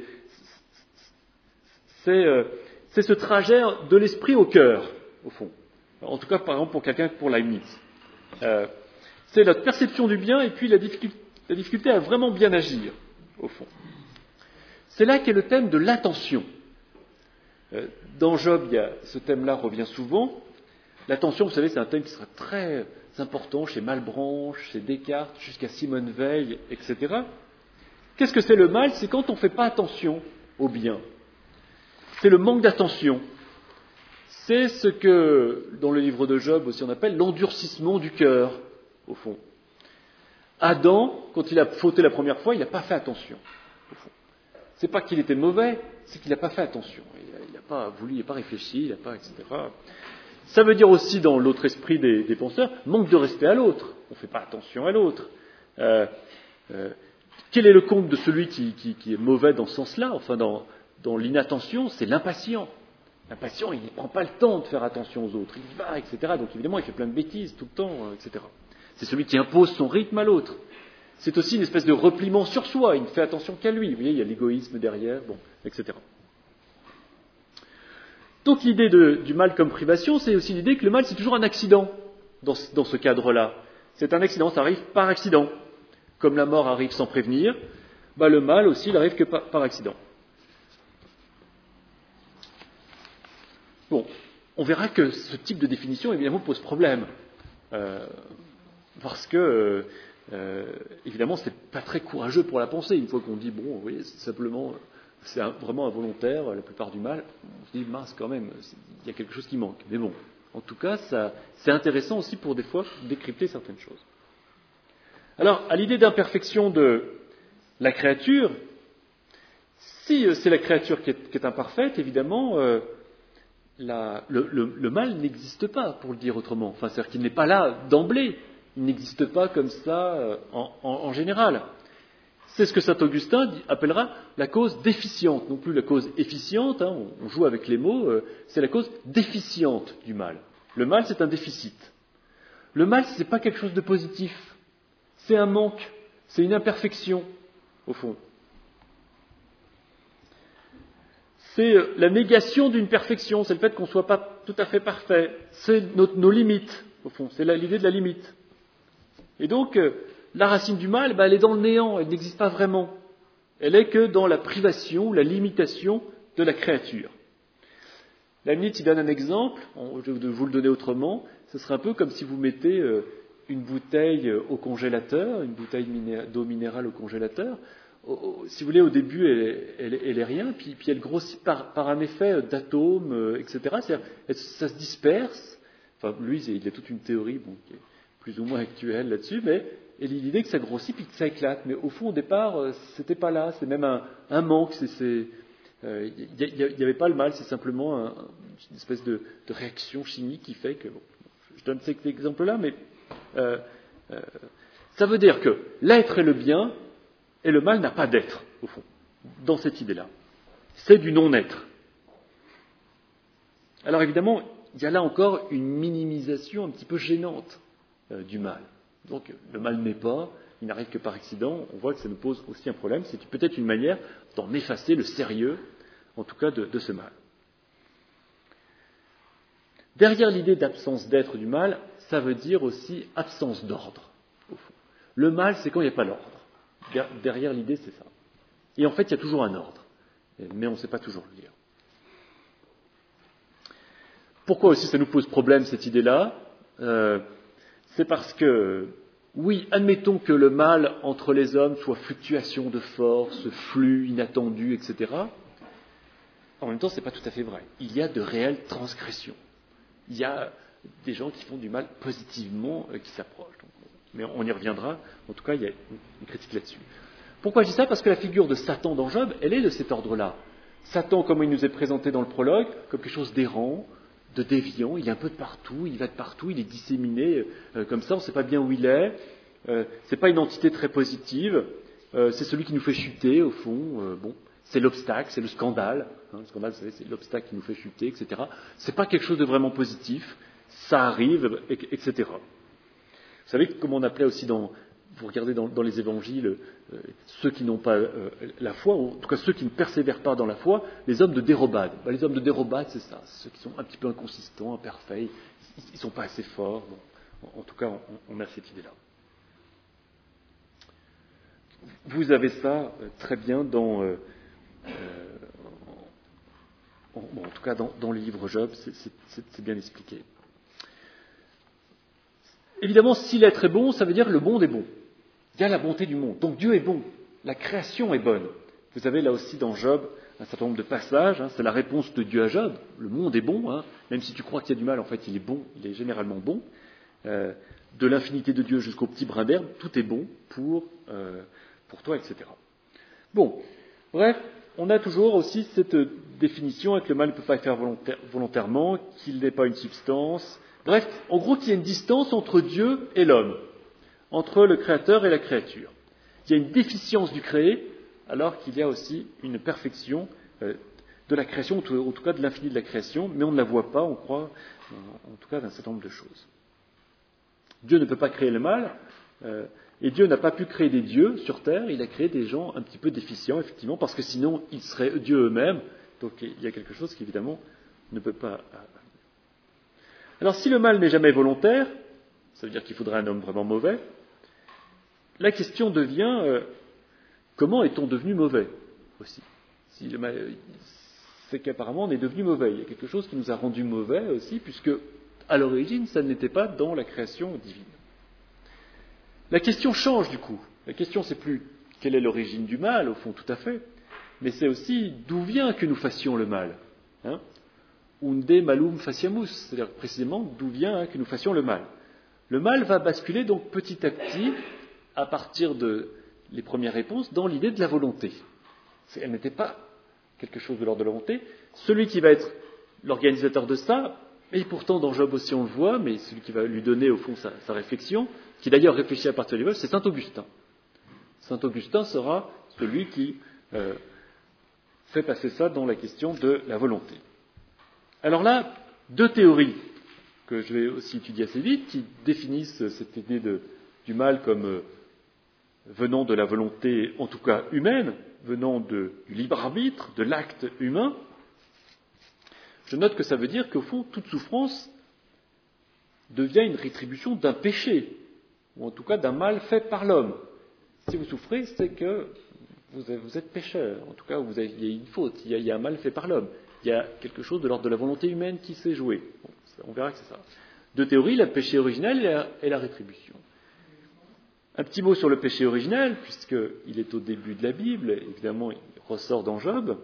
ce trajet de l'esprit au cœur, au fond. En tout cas, par exemple, pour Leibniz. C'est notre perception du bien et puis la difficulté à vraiment bien agir, au fond. C'est là qu'est le thème de l'attention. Dans Job, ce thème-là revient souvent. L'attention, vous savez, c'est un thème qui sera très important chez Malebranche, chez Descartes, jusqu'à Simone Veil, etc. Qu'est-ce que c'est le mal ? C'est quand on ne fait pas attention au bien. C'est le manque d'attention. C'est ce que, dans le livre de Job aussi, on appelle l'endurcissement du cœur, au fond. Adam, quand il a fauté la première fois, il n'a pas fait attention, au fond. C'est pas qu'il était mauvais, c'est qu'il n'a pas fait attention. Il n'a pas voulu, il n'a pas réfléchi, il n'a pas, etc. Ça veut dire aussi, dans l'autre esprit des penseurs, manque de respect à l'autre. On ne fait pas attention à l'autre. Quel est le compte de celui qui est mauvais dans ce sens-là ? Enfin, dans l'inattention, c'est l'impatient. L'impatient, il ne prend pas le temps de faire attention aux autres. Il va, etc. Donc évidemment, il fait plein de bêtises tout le temps, etc. C'est celui qui impose son rythme à l'autre. C'est aussi une espèce de repliement sur soi. Il ne fait attention qu'à lui. Vous voyez, il y a l'égoïsme derrière, etc. Donc l'idée du mal comme privation, c'est aussi l'idée que le mal, c'est toujours un accident dans ce cadre-là. C'est un accident, ça arrive par accident. Comme la mort arrive sans prévenir, le mal aussi, il arrive que par accident. Bon, on verra que ce type de définition, évidemment, pose problème. Parce que, évidemment, c'est pas très courageux pour la pensée. Une fois qu'on dit, bon, vous voyez, c'est simplement, c'est vraiment involontaire, la plupart du mal, on se dit, mince, quand même, il y a quelque chose qui manque. Mais bon, en tout cas, c'est intéressant aussi pour des fois décrypter certaines choses. Alors, à l'idée d'imperfection de la créature, si c'est la créature qui est imparfaite, évidemment, le mal n'existe pas, pour le dire autrement. Enfin, c'est-à-dire qu'il n'est pas là d'emblée. Il n'existe pas comme ça en général. C'est ce que saint Augustin appellera la cause déficiente, non plus la cause efficiente, on joue avec les mots, c'est la cause déficiente du mal. Le mal, c'est un déficit. Le mal, ce n'est pas quelque chose de positif. C'est un manque, c'est une imperfection, au fond. C'est la négation d'une perfection, c'est le fait qu'on ne soit pas tout à fait parfait. C'est nos limites, au fond, c'est l'idée de la limite. Et donc, la racine du mal, elle est dans le néant, elle n'existe pas vraiment. Elle est que dans la privation, la limitation de la créature. Leibniz, il donne un exemple, je vais vous le donner autrement, ce serait un peu comme si vous mettez une bouteille au congélateur, une bouteille d'eau minérale au congélateur. Si vous voulez, au début, elle est rien, puis elle grossit par un effet d'atomes, etc. C'est-à-dire, ça se disperse. Enfin, lui, il a toute une théorie qui est plus ou moins actuelle là-dessus, mais il a l'idée que ça grossit puis que ça éclate. Mais au fond, au départ, c'était pas là. C'est même un manque. Il n'y avait pas le mal, c'est simplement une espèce de réaction chimique qui fait que... Bon, je donne cet exemple-là, mais ça veut dire que l'être est le bien et le mal n'a pas d'être, au fond, dans cette idée-là. C'est du non-être. Alors évidemment, il y a là encore une minimisation un petit peu gênante du mal. Donc le mal n'est pas, il n'arrive que par accident, on voit que ça nous pose aussi un problème, c'est peut-être une manière d'en effacer le sérieux, en tout cas de ce mal. Derrière l'idée d'absence d'être du mal, ça veut dire aussi absence d'ordre, au fond. Le mal, c'est quand il n'y a pas l'ordre. Derrière l'idée, c'est ça. Et en fait, il y a toujours un ordre, mais on ne sait pas toujours le dire. Pourquoi aussi ça nous pose problème, cette idée-là ? C'est parce que, oui, admettons que le mal entre les hommes soit fluctuation de force, flux inattendu, etc. En même temps, ce n'est pas tout à fait vrai. Il y a de réelles transgressions. Il y a des gens qui font du mal positivement, qui s'approchent. Mais on y reviendra. En tout cas, il y a une critique là-dessus. Pourquoi je dis ça ? Parce que la figure de Satan dans Job, elle est de cet ordre-là. Satan, comme il nous est présenté dans le prologue, comme quelque chose d'errant, de déviant, il est un peu de partout, il va de partout, il est disséminé comme ça, on ne sait pas bien où il est. C'est pas une entité très positive. C'est celui qui nous fait chuter, au fond. C'est l'obstacle, c'est le scandale. Le scandale, vous savez, c'est l'obstacle qui nous fait chuter, etc. C'est pas quelque chose de vraiment positif. Ça arrive, etc. Vous savez comment on appelait aussi vous regardez dans les évangiles, ceux qui n'ont pas la foi, ou en tout cas ceux qui ne persévèrent pas dans la foi, les hommes de dérobade. Les hommes de dérobade, c'est ça, ceux qui sont un petit peu inconsistants, imparfaits, ils ne sont pas assez forts. Bon, en tout cas, on a cette idée-là. Vous avez ça très bien en tout cas dans le livre Job, c'est bien expliqué. Évidemment, si l'être est bon, ça veut dire que le monde est bon. Il y a la bonté du monde. Donc Dieu est bon. La création est bonne. Vous avez là aussi dans Job un certain nombre de passages. C'est la réponse de Dieu à Job. Le monde est bon. Même si tu crois qu'il y a du mal, en fait, il est bon. Il est généralement bon. De l'infinité de Dieu jusqu'au petit brin d'herbe, tout est bon pour toi, etc. Bon, bref, on a toujours aussi cette définition que le mal ne peut pas être fait volontairement, qu'il n'est pas une substance. Bref, en gros, qu'il y a une distance entre Dieu et l'homme, entre le créateur et la créature. Il y a une déficience du créé, alors qu'il y a aussi une perfection de la création, en tout cas de l'infini de la création, mais on ne la voit pas, on croit, en tout cas, d'un certain nombre de choses. Dieu ne peut pas créer le mal, et Dieu n'a pas pu créer des dieux sur terre, il a créé des gens un petit peu déficients, effectivement, parce que sinon, ils seraient Dieu eux-mêmes, donc il y a quelque chose qui, évidemment, ne peut pas... Alors, si le mal n'est jamais volontaire, ça veut dire qu'il faudrait un homme vraiment mauvais, la question devient comment est-on devenu mauvais aussi ? C'est qu'apparemment on est devenu mauvais. Il y a quelque chose qui nous a rendu mauvais aussi, puisque à l'origine ça n'était pas dans la création divine. La question change du coup. La question c'est plus quelle est l'origine du mal, au fond tout à fait, mais c'est aussi d'où vient que nous fassions le mal. Unde malum faciamus, c'est-à-dire précisément d'où vient que nous fassions le mal. Le mal va basculer donc petit à petit, à partir de les premières réponses, dans l'idée de la volonté. Elle n'était pas quelque chose de l'ordre de la volonté. Celui qui va être l'organisateur de ça, et pourtant dans Job aussi on le voit, mais celui qui va lui donner au fond sa réflexion, qui d'ailleurs réfléchit à partir du vol, c'est saint Augustin. Saint Augustin sera celui qui fait passer ça dans la question de la volonté. Alors là, deux théories que je vais aussi étudier assez vite, qui définissent cette idée du mal comme venant de la volonté, en tout cas humaine, venant du libre arbitre, de l'acte humain. Je note que ça veut dire qu'au fond, toute souffrance devient une rétribution d'un péché, ou en tout cas d'un mal fait par l'homme. Si vous souffrez, c'est que vous êtes pécheur, en tout cas il y a une faute, il y a un mal fait par l'homme. Il y a quelque chose de l'ordre de la volonté humaine qui s'est joué. Bon, on verra que c'est ça. Deux théories, le péché originel et la rétribution. Un petit mot sur le péché originel, puisqu'il est au début de la Bible, évidemment il ressort dans Job.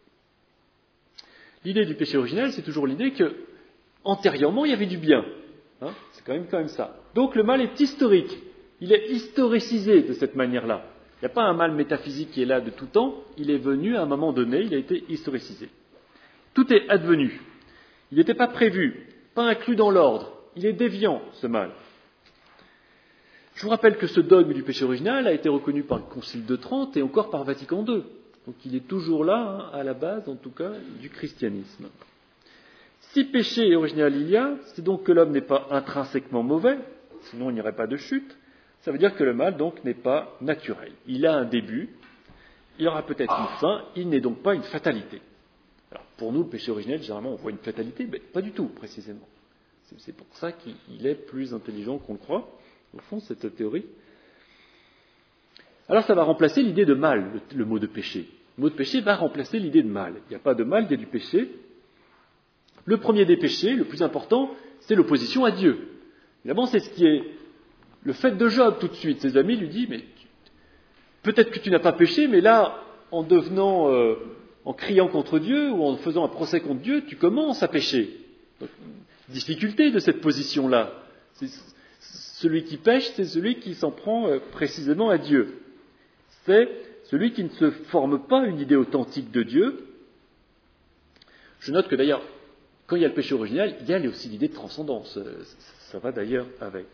L'idée du péché originel, c'est toujours l'idée que antérieurement il y avait du bien. C'est quand même ça. Donc le mal est historique. Il est historicisé de cette manière-là. Il n'y a pas un mal métaphysique qui est là de tout temps, il est venu à un moment donné, il a été historicisé. Tout est advenu. Il n'était pas prévu, pas inclus dans l'ordre. Il est déviant, ce mal. Je vous rappelle que ce dogme du péché original a été reconnu par le Concile de Trente et encore par Vatican II. Donc il est toujours là, à la base, en tout cas, du christianisme. Si péché original il y a, c'est donc que l'homme n'est pas intrinsèquement mauvais, sinon il n'y aurait pas de chute. Ça veut dire que le mal, donc, n'est pas naturel. Il a un début, il aura peut-être une fin, il n'est donc pas une fatalité. Alors, pour nous, le péché originel, généralement, on voit une fatalité, mais pas du tout, précisément. C'est pour ça qu'il est plus intelligent qu'on le croit, au fond, cette théorie. Alors, ça va remplacer l'idée de mal, le mot de péché. Le mot de péché va remplacer l'idée de mal. Il n'y a pas de mal, il y a du péché. Le premier des péchés, le plus important, c'est l'opposition à Dieu. Évidemment, c'est ce qui est le fait de Job tout de suite. Ses amis lui disent, mais peut-être que tu n'as pas péché, mais là, en criant contre Dieu ou en faisant un procès contre Dieu, tu commences à pécher. Donc, difficulté de cette position-là. Celui qui pêche, c'est celui qui s'en prend précisément à Dieu. C'est celui qui ne se forme pas une idée authentique de Dieu. Je note que d'ailleurs, quand il y a le péché original, il y a aussi l'idée de transcendance. Ça va d'ailleurs avec.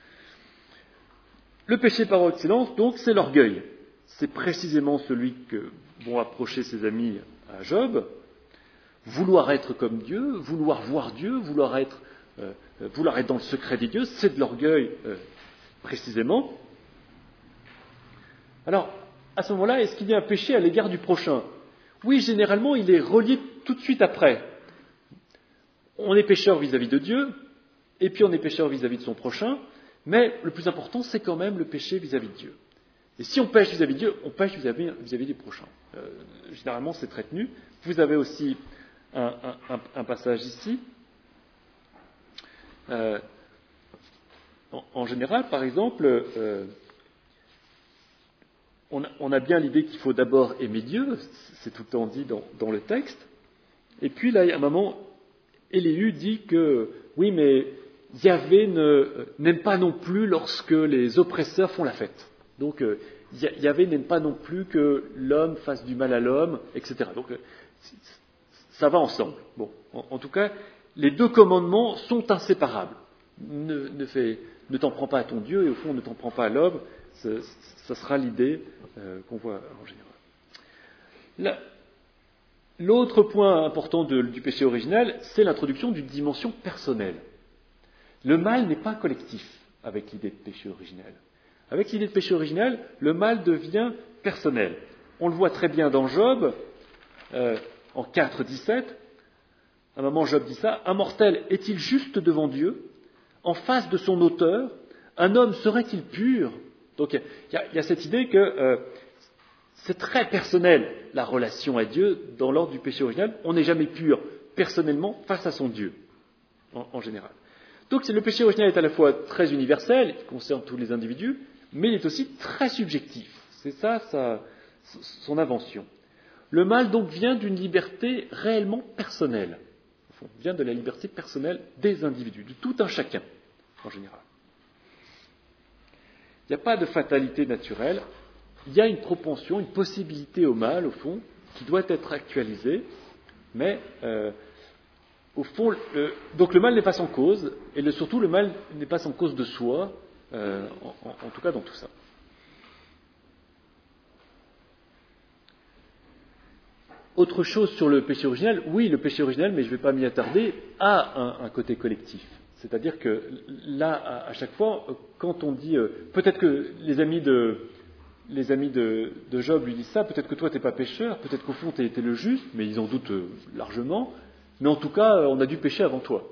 Le péché par excellence, donc, c'est l'orgueil. C'est précisément celui que vont approcher ses amis à Job. Vouloir être comme Dieu, vouloir voir Dieu, vouloir être dans le secret des dieux, c'est de l'orgueil, précisément. Alors, à ce moment-là, est-ce qu'il y a un péché à l'égard du prochain ? Oui, généralement, il est relié tout de suite après. On est pécheur vis-à-vis de Dieu, et puis on est pécheur vis-à-vis de son prochain, mais le plus important, c'est quand même le péché vis-à-vis de Dieu. Et si on pêche vis-à-vis de Dieu, on pêche vis-à-vis du prochain. Généralement, c'est très tenu. Vous avez aussi un passage ici. En général, par exemple, on a bien l'idée qu'il faut d'abord aimer Dieu, c'est tout le temps dit dans le texte. Et puis là, il y a un moment, Élihu dit que, oui, mais Yahvé n'aime pas non plus lorsque les oppresseurs font la fête. Donc, Yahvé n'aime pas non plus que l'homme fasse du mal à l'homme, etc. Donc, ça va ensemble. Bon, en tout cas, les deux commandements sont inséparables. Ne t'en prends pas à ton Dieu, et au fond, ne t'en prends pas à l'homme. Ça sera l'idée qu'on voit en général. L'autre point important du péché originel, c'est l'introduction d'une dimension personnelle. Le mal n'est pas collectif avec l'idée de péché originel. Avec l'idée de péché originel, le mal devient personnel. On le voit très bien dans Job, en 4,17. À un moment, Job dit ça, « Un mortel est-il juste devant Dieu ? En face de son auteur, un homme serait-il pur ?» Donc, il y a cette idée que c'est très personnel, la relation à Dieu, dans l'ordre du péché original. On n'est jamais pur, personnellement, face à son Dieu, en général. Donc, le péché original est à la fois très universel, il concerne tous les individus, mais il est aussi très subjectif. C'est ça, son invention. Le mal, donc, vient d'une liberté réellement personnelle. Vient de la liberté personnelle des individus, de tout un chacun, en général. Il n'y a pas de fatalité naturelle, il y a une propension, une possibilité au mal, au fond, qui doit être actualisée, mais au fond, donc le mal n'est pas sans cause, et surtout le mal n'est pas sans cause de soi, en tout cas dans tout ça. Autre chose sur le péché originel, oui, le péché originel, mais je ne vais pas m'y attarder, a un côté collectif. C'est-à-dire que là, à chaque fois, quand on dit, peut-être que les amis de Job lui disent ça, peut-être que toi tu n'es pas pécheur, peut-être qu'au fond tu es le juste, mais ils en doutent largement, mais en tout cas, on a dû pécher avant toi.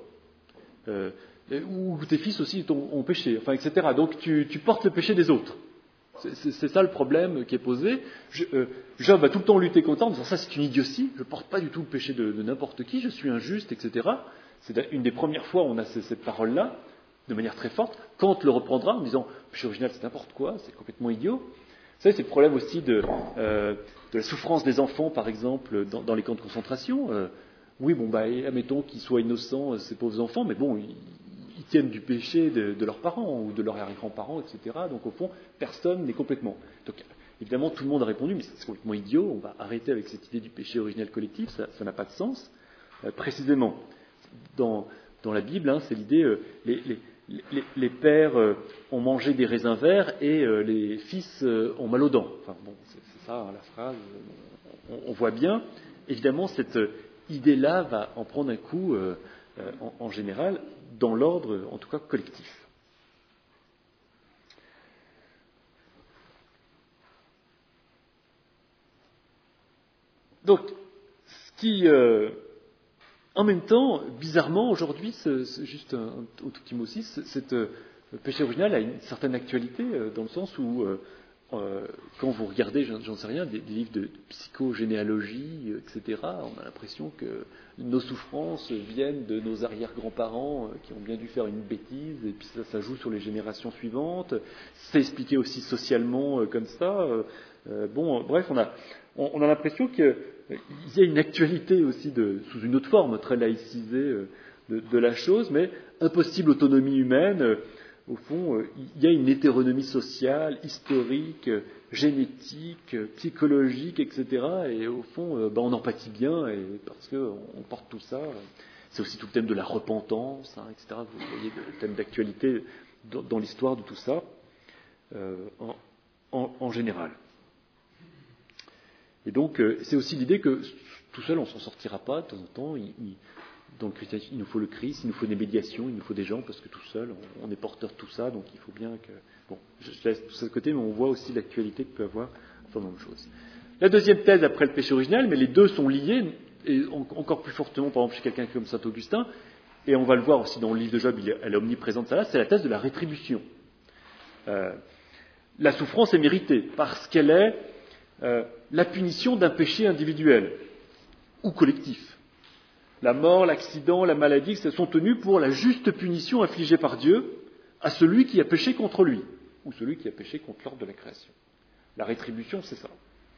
Ou tes fils aussi ont péché, enfin, etc. Donc tu portes le péché des autres. C'est ça le problème qui est posé. Job a tout le temps lutté contre ça en disant ça c'est une idiotie, je ne porte pas du tout le péché de n'importe qui, je suis injuste, etc. C'est une des premières fois où on a cette parole-là, de manière très forte. Kant le reprendra en disant le péché original c'est n'importe quoi, c'est complètement idiot. Vous savez, c'est le problème aussi de la souffrance des enfants, par exemple, dans les camps de concentration. Oui, admettons qu'ils soient innocents, ces pauvres enfants, mais bon, ils tiennent du péché de leurs parents ou de leurs arrière-grands-parents, etc. Donc, au fond, personne n'est complètement. Donc, Évidemment, tout le monde a répondu, mais c'est complètement idiot, on va arrêter avec cette idée du péché originel collectif, ça n'a pas de sens. Précisément, dans la Bible, c'est l'idée, les pères ont mangé des raisins verts et les fils ont mal aux dents. Enfin bon, c'est ça la phrase, on voit bien. Évidemment, cette idée-là va en prendre un coup, en général, dans l'ordre, en tout cas, collectif. Donc, ce qui, en même temps, bizarrement, aujourd'hui, c'est juste un tout petit mot aussi, le péché original a une certaine actualité, dans le sens où, quand vous regardez, j'en sais rien, des livres de psychogénéalogie, etc., on a l'impression que nos souffrances viennent de nos arrière-grands-parents qui ont bien dû faire une bêtise, et puis ça joue sur les générations suivantes. C'est expliqué aussi socialement comme ça. Bref, on a l'impression qu'il y a une actualité aussi sous une autre forme, très laïcisée de la chose, mais impossible autonomie humaine. Au fond, il y a une hétéronomie sociale, historique, génétique, psychologique, etc. Et au fond, on en pâtit bien, et parce qu'on porte tout ça. C'est aussi tout le thème de la repentance, etc. Vous voyez le thème d'actualité dans l'histoire de tout ça, en général. Et donc, c'est aussi l'idée que tout seul, on ne s'en sortira pas. De temps en temps, dans le christianisme, il nous faut le Christ, il nous faut des médiations, il nous faut des gens, parce que tout seul, on est porteur de tout ça, donc il faut bien que... Bon, je laisse tout ça de côté, mais on voit aussi l'actualité que peut avoir un certain nombre de choses. La deuxième thèse, après le péché original, mais les deux sont liés, et encore plus fortement, par exemple, chez quelqu'un comme saint Augustin, et on va le voir aussi dans le livre de Job, elle est omniprésente, ça là, c'est la thèse de la rétribution. La souffrance est méritée, parce qu'elle est la punition d'un péché individuel ou collectif. La mort, l'accident, la maladie, sont tenus pour la juste punition infligée par Dieu à celui qui a péché contre lui, ou celui qui a péché contre l'ordre de la création. La rétribution, c'est ça.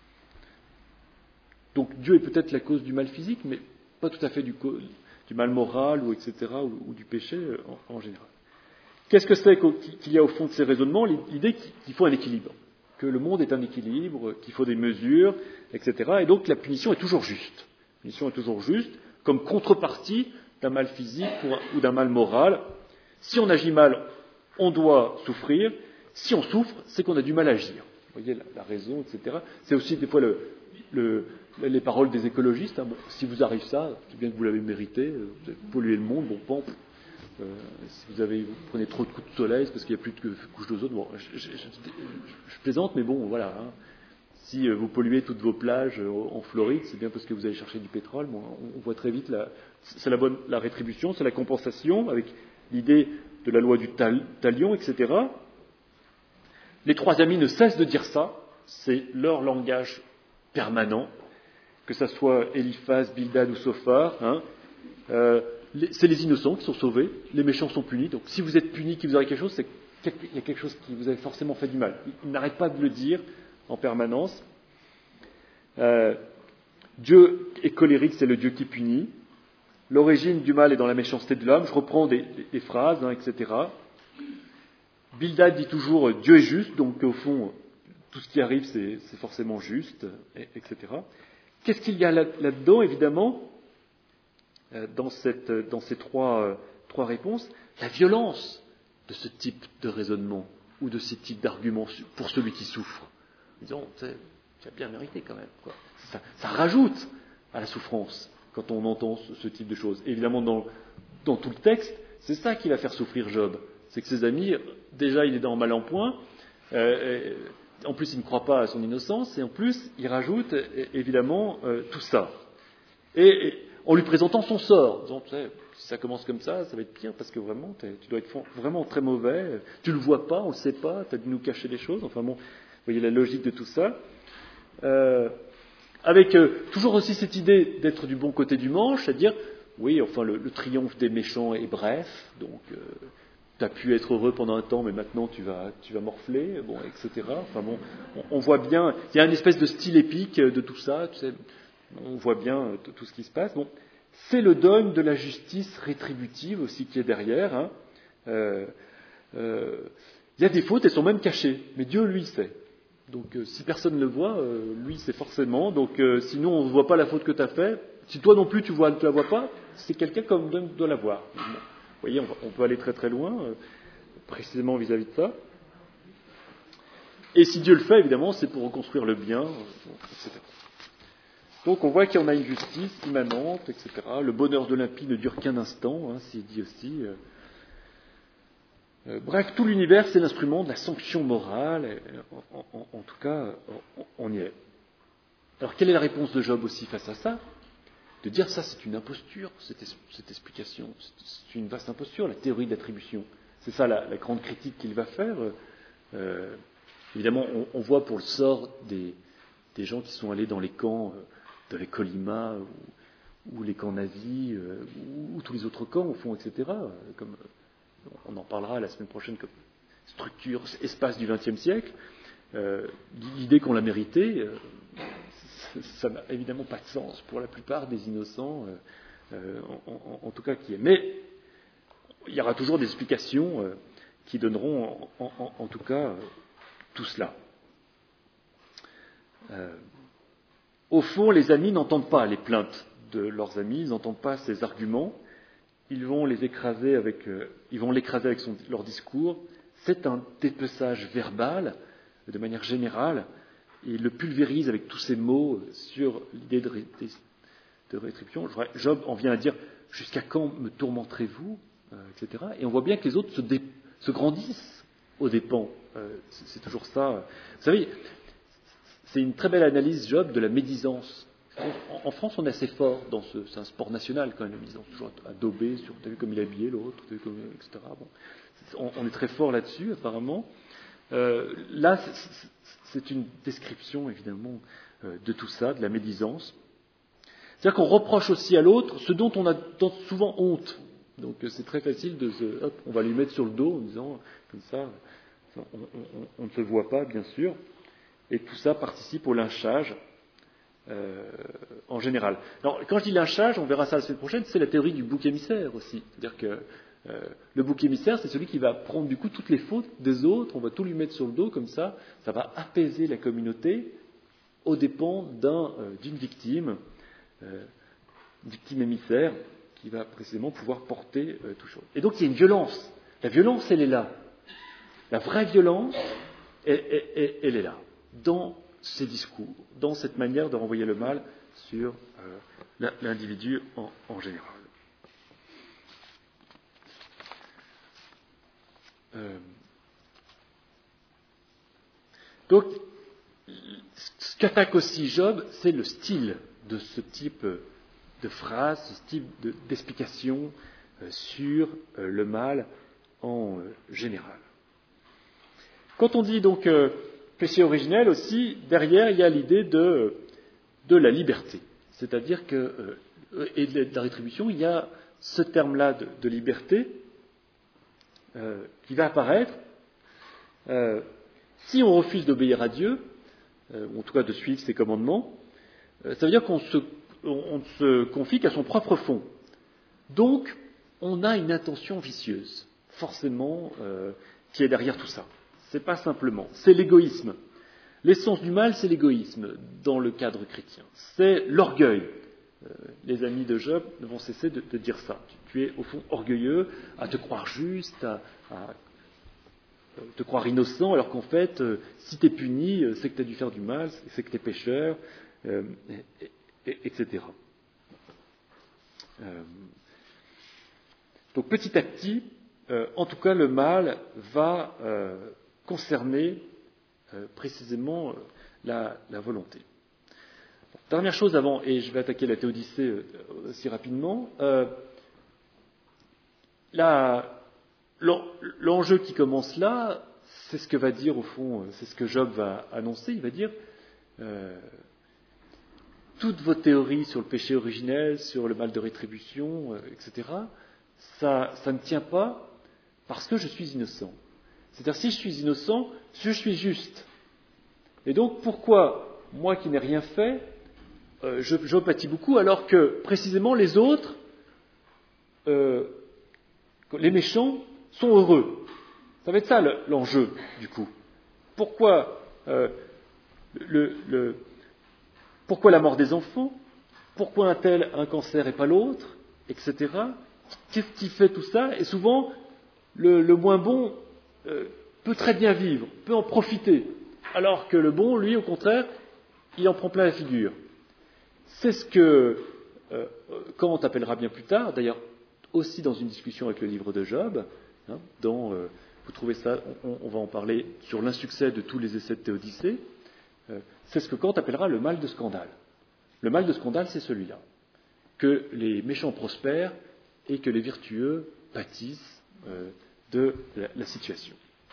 Donc Dieu est peut-être la cause du mal physique, mais pas tout à fait du mal moral, ou etc., ou du péché en général. Qu'est-ce que c'est qu'il y a au fond de ces raisonnements ? L'idée qu'il faut un équilibre, que le monde est un équilibre, qu'il faut des mesures, etc. Et donc la punition est toujours juste. La punition est toujours juste, comme contrepartie d'un mal physique ou d'un mal moral. Si on agit mal, on doit souffrir. Si on souffre, c'est qu'on a du mal à agir. Vous voyez la raison, etc. C'est aussi des fois les paroles des écologistes. Si vous arrive ça, c'est bien que vous l'avez mérité. Vous avez pollué le monde. Si vous prenez trop de coups de soleil, c'est parce qu'il n'y a plus de couches d'ozone. Bon, je plaisante, mais bon, voilà. Si vous polluez toutes vos plages en Floride, c'est bien parce que vous allez chercher du pétrole. Bon, on voit très vite, c'est la rétribution, c'est la compensation, avec l'idée de la loi du talion, etc. Les trois amis ne cessent de dire ça, c'est leur langage permanent, que ce soit Eliphaz, Bildad ou Sophar. C'est les innocents qui sont sauvés, les méchants sont punis. Donc si vous êtes punis, qu'il vous arrive quelque chose, c'est qu'il y a quelque chose qui vous a forcément fait du mal. Ils n'arrêtent pas de le dire en permanence. Dieu est colérique, c'est le Dieu qui punit. L'origine du mal est dans la méchanceté de l'homme. Je reprends des phrases, etc. Bildad dit toujours Dieu est juste, donc au fond, tout ce qui arrive, c'est forcément juste, etc. Qu'est-ce qu'il y a là-dedans, évidemment, dans ces trois réponses? La violence de ce type de raisonnement ou de ces types d'arguments pour celui qui souffre. Disons, tu as bien mérité quand même. Ça rajoute à la souffrance quand on entend ce type de choses. Et évidemment, dans tout le texte, c'est ça qui va faire souffrir Job. C'est que ses amis, déjà, il est dans mal en point. En plus, il ne croit pas à son innocence. Et en plus, il rajoute, évidemment, tout ça. Et en lui présentant son sort, disant, si ça commence comme ça va être pire, parce que vraiment, tu dois être vraiment très mauvais. Tu ne le vois pas, on ne le sait pas, tu as dû nous cacher des choses. Enfin bon, vous voyez la logique de tout ça. Avec toujours aussi cette idée d'être du bon côté du manche, c'est-à-dire, oui, enfin, le triomphe des méchants est bref, donc tu as pu être heureux pendant un temps, mais maintenant tu vas morfler, bon, etc. Enfin bon, on voit bien, il y a une espèce de style épique de tout ça, tu sais, on voit bien tout ce qui se passe. Bon, c'est le dogme de la justice rétributive aussi qui est derrière. Il y a des fautes, elles sont même cachées, mais Dieu, lui, sait. Donc si personne ne le voit, lui c'est forcément. Donc sinon on ne voit pas la faute que tu as faite. Si toi non plus tu ne la vois pas, c'est quelqu'un comme doit la voir. Bon, vous voyez, on peut aller très très loin, précisément vis-à-vis de ça. Et si Dieu le fait, évidemment, c'est pour reconstruire le bien, etc. Donc on voit qu'il y en a une justice immanente, etc. Le bonheur de l'impie ne dure qu'un instant, c'est dit aussi. Bref, tout l'univers, c'est l'instrument de la sanction morale. En tout cas, on y est. Alors, quelle est la réponse de Job aussi face à ça? De dire ça, c'est une imposture, cette explication. C'est une vaste imposture, la théorie de l'attribution. C'est ça la grande critique qu'il va faire. Évidemment, on voit pour le sort des gens qui sont allés dans les camps de les Colima ou les camps nazis ou tous les autres camps, au fond, etc. Comme on en parlera la semaine prochaine comme structure, espace du XXe siècle. L'idée qu'on l'a mérité, ça n'a évidemment pas de sens pour la plupart des innocents, en tout cas qui est. Mais il y aura toujours des explications qui donneront, en tout cas, tout cela. Au fond, les amis n'entendent pas les plaintes de leurs amis, ils n'entendent pas ces arguments. Ils vont l'écraser avec leur discours. C'est un dépeçage verbal, de manière générale, et il le pulvérise avec tous ces mots sur l'idée de rétribution. Job en vient à dire « Jusqu'à quand me tourmenterez-vous » etc. Et on voit bien que les autres se grandissent aux dépens. C'est toujours ça. Vous savez, c'est une très belle analyse, Job, de la médisance. En France, on est assez fort dans c'est un sport national quand même, la médisance, toujours à dober sur, t'as vu comme il est habillé l'autre, etc. Bon. On est très fort là-dessus, apparemment. Là, c'est une description, évidemment, de tout ça, de la médisance. C'est-à-dire qu'on reproche aussi à l'autre ce dont on a souvent honte. Donc c'est très facile on va lui mettre sur le dos en disant, comme ça, on ne se voit pas, bien sûr. Et tout ça participe au lynchage. En général. Alors, quand je dis lynchage, on verra ça la semaine prochaine, c'est la théorie du bouc émissaire aussi. C'est-à-dire que le bouc émissaire, c'est celui qui va prendre du coup toutes les fautes des autres, on va tout lui mettre sur le dos comme ça va apaiser la communauté aux dépens d'une victime émissaire, qui va précisément pouvoir porter tout chose. Et donc il y a une violence. La violence, elle est là. La vraie violence, elle est là, dans ces discours, dans cette manière de renvoyer le mal sur l'individu en général. Donc, ce qu'attaque aussi Job, c'est le style de ce type de phrase, ce type d'explication sur le mal en général. Quand on dit donc péché originel aussi, derrière il y a l'idée de la liberté. C'est-à-dire que, et de la rétribution, il y a ce terme-là de liberté qui va apparaître. Si on refuse d'obéir à Dieu, ou en tout cas de suivre ses commandements, ça veut dire qu'on ne se confie qu'à son propre fond. Donc, on a une intention vicieuse, forcément, qui est derrière tout ça. C'est pas simplement, c'est l'égoïsme. L'essence du mal, c'est l'égoïsme dans le cadre chrétien. C'est l'orgueil. Les amis de Job ne vont cesser de te dire ça. Tu es au fond orgueilleux à te croire juste, à te croire innocent, alors qu'en fait, si tu es puni, c'est que tu as dû faire du mal, c'est que tu es pécheur, etc. Donc petit à petit, en tout cas, le mal va concerner précisément la volonté. Dernière chose avant, et je vais attaquer la théodicée aussi rapidement, l'enjeu qui commence là, c'est ce que va dire au fond, c'est ce que Job va annoncer, il va dire toutes vos théories sur le péché originel, sur le mal de rétribution, etc., ça ne tient pas parce que je suis innocent. C'est-à-dire, si je suis innocent, je suis juste. Et donc, pourquoi, moi qui n'ai rien fait, je pâtis beaucoup, alors que, précisément, les autres, les méchants, sont heureux. Ça va être ça l'enjeu, du coup. Pourquoi Pourquoi la mort des enfants? Pourquoi un tel a un cancer et pas l'autre? Etc. Qu'est-ce qui fait tout ça? Et souvent, le moins bon peut très bien vivre, peut en profiter, alors que le bon, lui, au contraire, il en prend plein la figure. C'est ce que Kant appellera bien plus tard, d'ailleurs aussi dans une discussion avec le livre de Job, vous trouvez ça, on va en parler sur l'insuccès de tous les essais de Théodicée, c'est ce que Kant appellera le mal de scandale. Le mal de scandale, c'est celui-là, que les méchants prospèrent et que les vertueux pâtissent de la situation.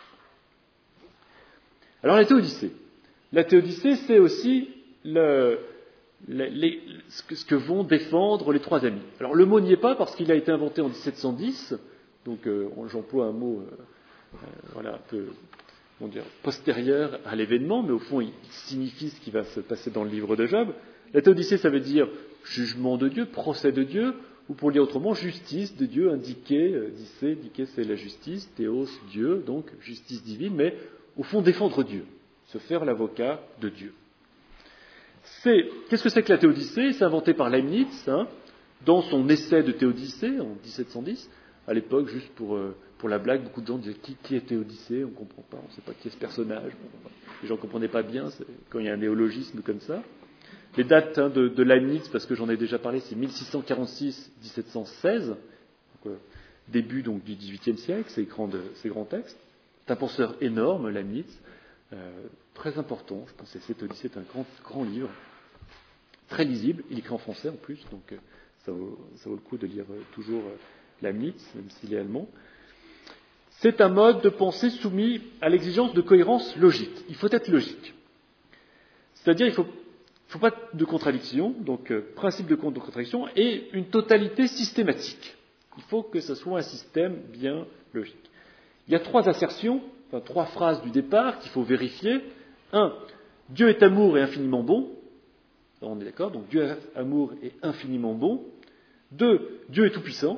Alors la Théodicée. La Théodicée, c'est aussi ce que vont défendre les trois amis. Alors le mot n'y est pas parce qu'il a été inventé en 1710, donc j'emploie un mot un peu postérieur à l'événement, mais au fond il signifie ce qui va se passer dans le livre de Job. La Théodicée, ça veut dire jugement de Dieu, procès de Dieu, ou pour le dire autrement, justice de Dieu, indiqué, dicée c'est la justice, théos, Dieu, donc justice divine, mais au fond défendre Dieu, se faire l'avocat de Dieu. Qu'est-ce que c'est que la Théodicée? C'est inventé par Leibniz, dans son essai de Théodicée en 1710. À l'époque, juste pour la blague, beaucoup de gens disaient qui est Théodicée? On ne comprend pas, on ne sait pas qui est ce personnage. Les gens ne comprenaient pas bien quand il y a un néologisme comme ça. Les dates de Leibniz, parce que j'en ai déjà parlé, c'est 1646-1716, début donc, du XVIIIe siècle, ces grands textes. C'est un penseur énorme, Leibniz, très important. Je pense que cette Odyssée est un grand livre, très lisible. Il écrit en français en plus, donc ça vaut le coup de lire toujours Leibniz, même s'il est allemand. C'est un mode de pensée soumis à l'exigence de cohérence logique. Il faut être logique. C'est-à-dire, il ne faut pas de contradiction, donc principe de contradiction, et une totalité systématique. Il faut que ce soit un système bien logique. Il y a trois assertions, trois phrases du départ qu'il faut vérifier. 1. Dieu est amour et infiniment bon. Alors on est d'accord, donc Dieu est amour et infiniment bon. 2. Dieu est tout-puissant.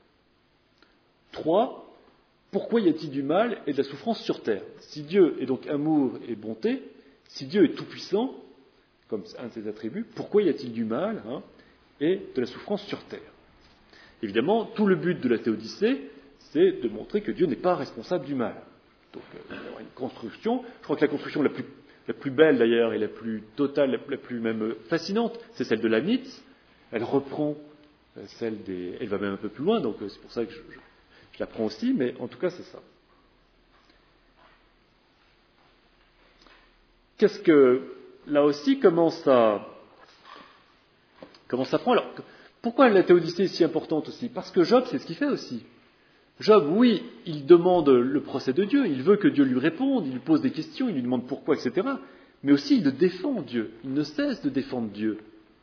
3. Pourquoi y a-t-il du mal et de la souffrance sur terre? Si Dieu est donc amour et bonté, si Dieu est tout-puissant, comme un de ses attributs, pourquoi y a-t-il du mal et de la souffrance sur terre? Évidemment, tout le but de la Théodicée, c'est de montrer que Dieu n'est pas responsable du mal. Donc, il y aura une construction. Je crois que la construction la plus belle, d'ailleurs, et la plus totale, la plus même fascinante, c'est celle de Leibniz. Elle reprend celle des... Elle va même un peu plus loin, donc c'est pour ça que je la prends aussi, mais en tout cas, c'est ça. Qu'est-ce que... Là aussi, comment ça prend? Alors, pourquoi la Théodicée est si importante aussi? Parce que Job, c'est ce qu'il fait aussi. Job, oui, il demande le procès de Dieu, il veut que Dieu lui réponde, il lui pose des questions, il lui demande pourquoi, etc. Mais aussi, il défend Dieu, il ne cesse de défendre Dieu,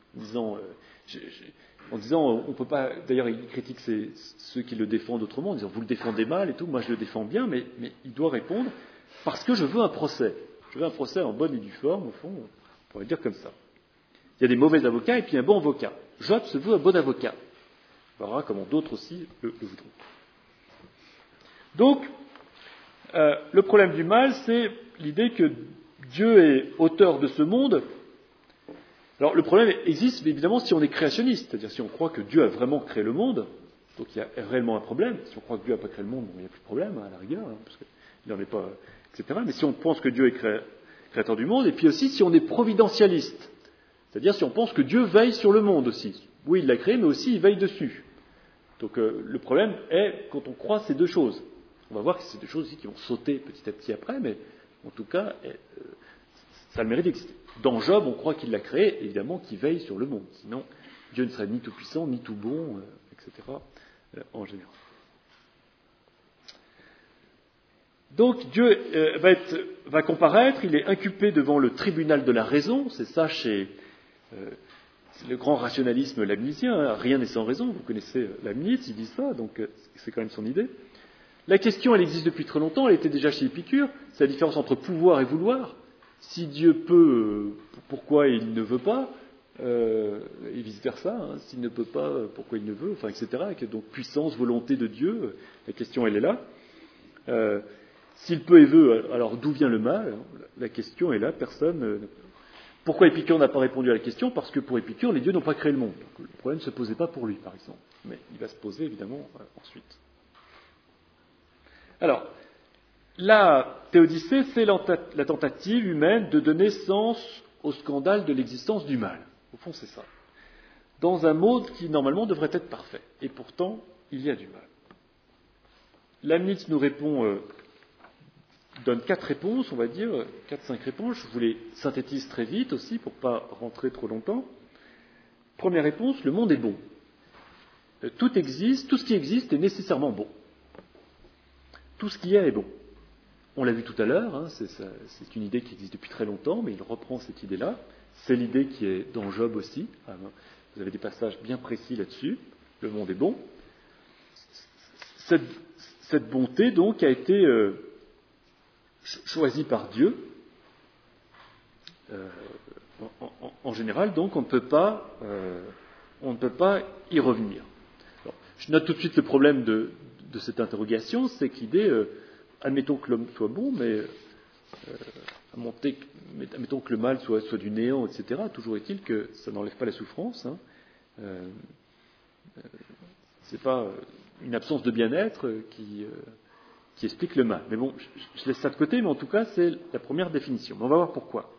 en disant, on ne peut pas... D'ailleurs, il critique ceux qui le défendent autrement, en disant, vous le défendez mal et tout, moi je le défends bien, mais il doit répondre, parce que je veux un procès. Je veux un procès en bonne et due forme, au fond, on pourrait le dire comme ça. Il y a des mauvais avocats et puis un bon avocat. Job se veut un bon avocat. On verra comment d'autres aussi le voudront. Donc, le problème du mal, c'est l'idée que Dieu est auteur de ce monde. Alors, le problème existe, évidemment, si on est créationniste, c'est-à-dire si on croit que Dieu a vraiment créé le monde, donc il y a réellement un problème. Si on croit que Dieu n'a pas créé le monde, il n'y a plus de problème, à la rigueur, parce qu'il n'en est pas, etc. Mais si on pense que Dieu est créateur du monde, et puis aussi si on est providentialiste, c'est-à-dire si on pense que Dieu veille sur le monde aussi. Oui, il l'a créé, mais aussi il veille dessus. Donc le problème est quand on croit ces deux choses. On va voir que c'est des choses aussi qui vont sauter petit à petit après, mais en tout cas, ça a le mérite d'exister. Dans Job, on croit qu'il l'a créé, évidemment, qu'il veille sur le monde. Sinon, Dieu ne serait ni tout puissant, ni tout bon, etc., en général. Donc Dieu va comparaître, il est inculpé devant le tribunal de la raison, c'est ça chez c'est le grand rationalisme leibnizien, rien n'est sans raison, vous connaissez Leibniz, il dit ça, donc c'est quand même son idée. La question, elle existe depuis très longtemps, elle était déjà chez Épicure, c'est la différence entre pouvoir et vouloir. Si Dieu peut, pourquoi il ne veut pas, et vice-versa, s'il ne peut pas, pourquoi il ne veut, enfin, etc. Donc puissance, volonté de Dieu, la question elle est là. S'il peut et veut, alors d'où vient le mal? La question est là, personne Pourquoi Épicure n'a pas répondu à la question? Parce que pour Épicure, les dieux n'ont pas créé le monde. Donc, le problème ne se posait pas pour lui, par exemple. Mais il va se poser, évidemment, ensuite. Alors, la théodicée, c'est la tentative humaine de donner sens au scandale de l'existence du mal. Au fond, c'est ça. Dans un monde qui, normalement, devrait être parfait. Et pourtant, il y a du mal. Leibniz nous donne 4 réponses, on va dire, 4-5 réponses. Je vous les synthétise très vite aussi, pour ne pas rentrer trop longtemps. Première réponse, le monde est bon. Tout existe, tout ce qui existe est nécessairement bon. Tout ce qui est bon. On l'a vu tout à l'heure, hein, c'est une idée qui existe depuis très longtemps, mais il reprend cette idée-là. C'est l'idée qui est dans Job aussi. Vous avez des passages bien précis là-dessus. Le monde est bon. Cette bonté, donc, a été choisie par Dieu. En général, donc, on ne peut pas y revenir. Alors, je note tout de suite le problème de cette interrogation, c'est que l'idée, admettons que l'homme soit bon, mais admettons que le mal soit du néant, etc. Toujours est-il que ça n'enlève pas la souffrance. Hein. C'est pas une absence de bien-être qui explique le mal. Mais bon, je laisse ça de côté, mais en tout cas, c'est la première définition. Mais on va voir pourquoi.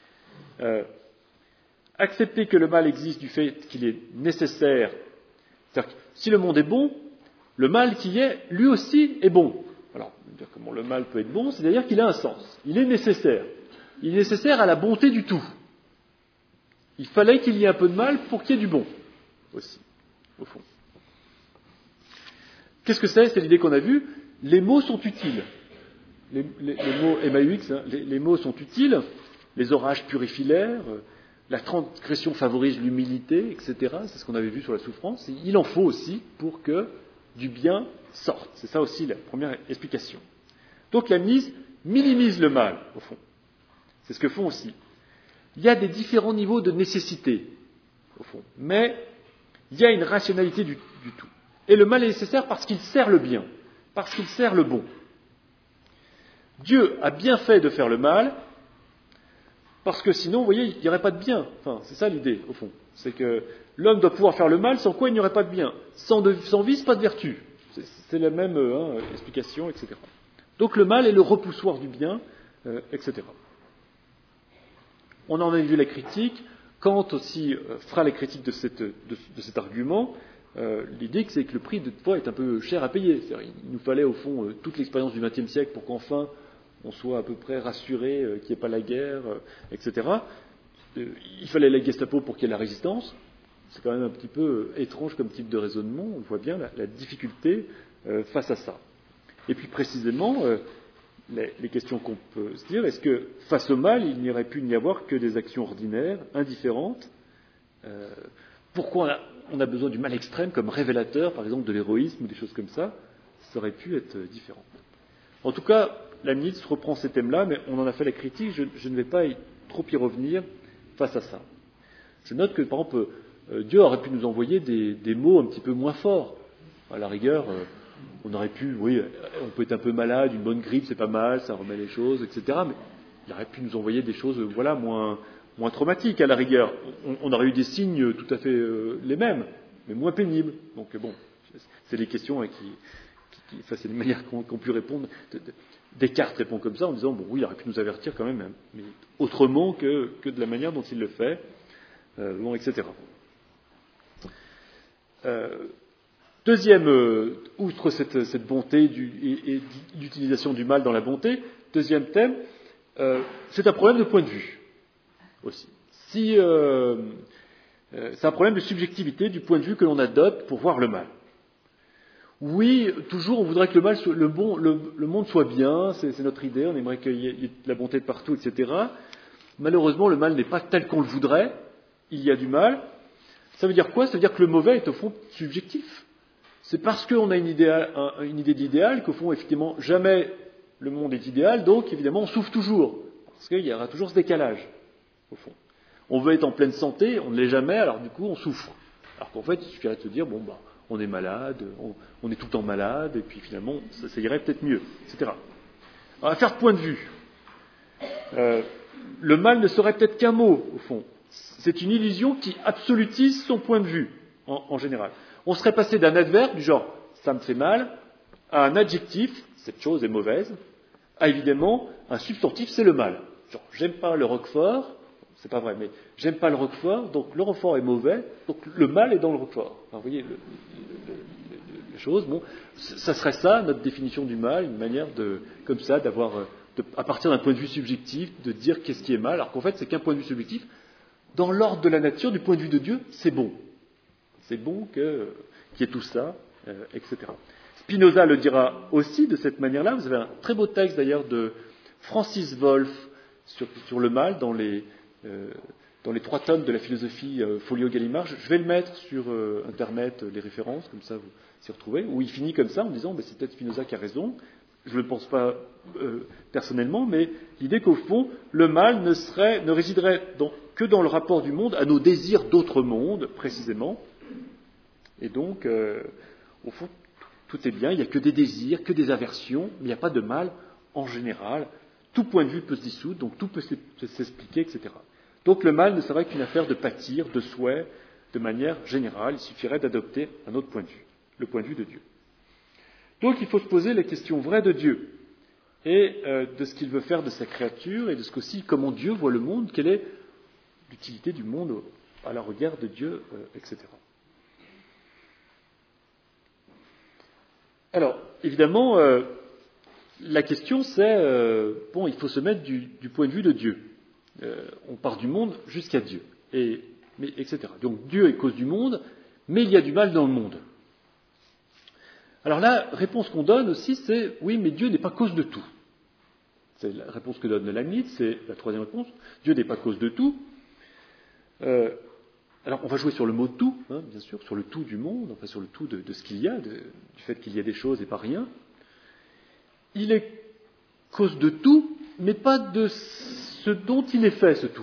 Accepter que le mal existe du fait qu'il est nécessaire, c'est-à-dire que si le monde est bon, le mal qui est, lui aussi, est bon. Alors, dire comment le mal peut être bon, c'est-à-dire qu'il a un sens. Il est nécessaire. Il est nécessaire à la bonté du tout. Il fallait qu'il y ait un peu de mal pour qu'il y ait du bon, aussi, au fond. Qu'est-ce que c'est? C'est l'idée qu'on a vue. Les mots sont utiles. Les mots MAUX, hein, les mots sont utiles. Les orages purifient l'air. La transgression favorise l'humilité, etc. C'est ce qu'on avait vu sur la souffrance. Et il en faut aussi pour que du bien sorte. C'est ça aussi la première explication. Donc Leibniz minimise le mal, au fond. C'est ce que font aussi. Il y a des différents niveaux de nécessité, au fond. Mais il y a une rationalité du tout. Et le mal est nécessaire parce qu'il sert le bien, parce qu'il sert le bon. Dieu a bien fait de faire le mal, parce que sinon, vous voyez, il n'y aurait pas de bien. Enfin, c'est ça l'idée, au fond. C'est que l'homme doit pouvoir faire le mal, sans quoi il n'y aurait pas de bien. Sans vice, pas de vertu. C'est la même explication, etc. Donc le mal est le repoussoir du bien, etc. On en a vu la critique. Kant aussi fera la critique de cet argument. L'idée, c'est que le prix de foi est un peu cher à payer. C'est-à-dire, il nous fallait, au fond, toute l'expérience du XXe siècle pour qu'enfin on soit à peu près rassuré qu'il n'y ait pas la guerre, etc. Il fallait la Gestapo pour qu'il y ait la résistance. C'est quand même un petit peu étrange comme type de raisonnement. On voit bien la difficulté face à ça. Et puis précisément, les questions qu'on peut se dire, est-ce que face au mal, il n'y aurait pu n'y avoir que des actions ordinaires, indifférentes? Pourquoi on a besoin du mal extrême comme révélateur, par exemple, de l'héroïsme ou des choses comme ça? Ça aurait pu être différent. En tout cas, Leibniz reprend ces thèmes-là, mais on en a fait la critique, je ne vais pas trop y revenir face à ça. Je note que, par exemple, Dieu aurait pu nous envoyer des mots un petit peu moins forts. À la rigueur, on aurait pu, oui, on peut être un peu malade, une bonne grippe, c'est pas mal, ça remet les choses, etc. Mais il aurait pu nous envoyer des choses, voilà, moins traumatiques, à la rigueur. On aurait eu des signes tout à fait les mêmes, mais moins pénibles. Donc, bon, c'est les questions c'est une manière qu'ont pu répondre. Descartes répond comme ça en disant, bon, oui, il aurait pu nous avertir quand même, hein, mais autrement que de la manière dont il le fait, bon, etc. Deuxième, outre cette bonté et l'utilisation du mal dans la bonté, deuxième thème, c'est un problème de point de vue aussi. C'est un problème de subjectivité du point de vue que l'on adopte pour voir le mal. Oui, toujours on voudrait que le monde soit bien, c'est notre idée, on aimerait qu'il y ait de la bonté de partout, etc. Malheureusement, le mal n'est pas tel qu'on le voudrait, il y a du mal. Ça veut dire quoi? Ça veut dire que le mauvais est au fond subjectif. C'est parce qu'on a une idée d'idéal qu'au fond, effectivement, jamais le monde est idéal, donc évidemment on souffre toujours, parce qu'il y aura toujours ce décalage, au fond. On veut être en pleine santé, on ne l'est jamais, alors du coup on souffre. Alors qu'en fait, il suffirait de se dire, bon, bah, on est malade, on est tout le temps malade, et puis finalement, ça irait peut-être mieux, etc. Alors, à faire de point de vue. le mal ne serait peut-être qu'un mot, au fond. C'est une illusion qui absolutise son point de vue, en général. On serait passé d'un adverbe du genre « ça me fait mal » à un adjectif « cette chose est mauvaise », à évidemment un substantif « c'est le mal ». Genre « j'aime pas le roquefort », c'est pas vrai, mais « j'aime pas le roquefort », donc le roquefort est mauvais, donc le mal est dans le roquefort. Enfin, vous voyez les choses. Bon, ça serait ça, notre définition du mal, une manière de, comme ça, d'avoir, à partir d'un point de vue subjectif, de dire qu'est-ce qui est mal, alors qu'en fait, c'est qu'un point de vue subjectif. Dans l'ordre de la nature, du point de vue de Dieu, c'est bon. C'est bon qu'il y ait tout ça, etc. Spinoza le dira aussi de cette manière-là. Vous avez un très beau texte d'ailleurs de Francis Wolff sur le mal dans les 3 tomes de la philosophie Folio Gallimard. Je vais le mettre sur Internet, les références, comme ça vous s'y retrouvez, où il finit comme ça en disant c'est peut-être Spinoza qui a raison. Je ne le pense pas personnellement, mais l'idée qu'au fond, le mal ne résiderait que dans le rapport du monde à nos désirs d'autres mondes, précisément. Et donc, au fond, tout est bien, il n'y a que des désirs, que des aversions, mais il n'y a pas de mal en général. Tout point de vue peut se dissoudre, donc tout peut s'expliquer, etc. Donc le mal ne serait qu'une affaire de pâtir, de souhait, de manière générale. Il suffirait d'adopter un autre point de vue, le point de vue de Dieu. Donc il faut se poser la question vraie de Dieu et de ce qu'il veut faire de sa créature et de ce qu'aussi comment Dieu voit le monde, quelle est l'utilité du monde à la regard de Dieu, etc. Alors, évidemment, la question c'est, il faut se mettre du point de vue de Dieu. On part du monde jusqu'à Dieu, etc. Donc Dieu est cause du monde, mais il y a du mal dans le monde. Alors la réponse qu'on donne aussi, c'est oui, mais Dieu n'est pas cause de tout. C'est la réponse que donne Leibniz, c'est la troisième réponse. Dieu n'est pas cause de tout. Alors on va jouer sur le mot tout, bien sûr, sur le tout du monde, enfin sur le tout de ce qu'il y a, du fait qu'il y a des choses et pas rien. Il est cause de tout, mais pas de ce dont il est fait, ce tout.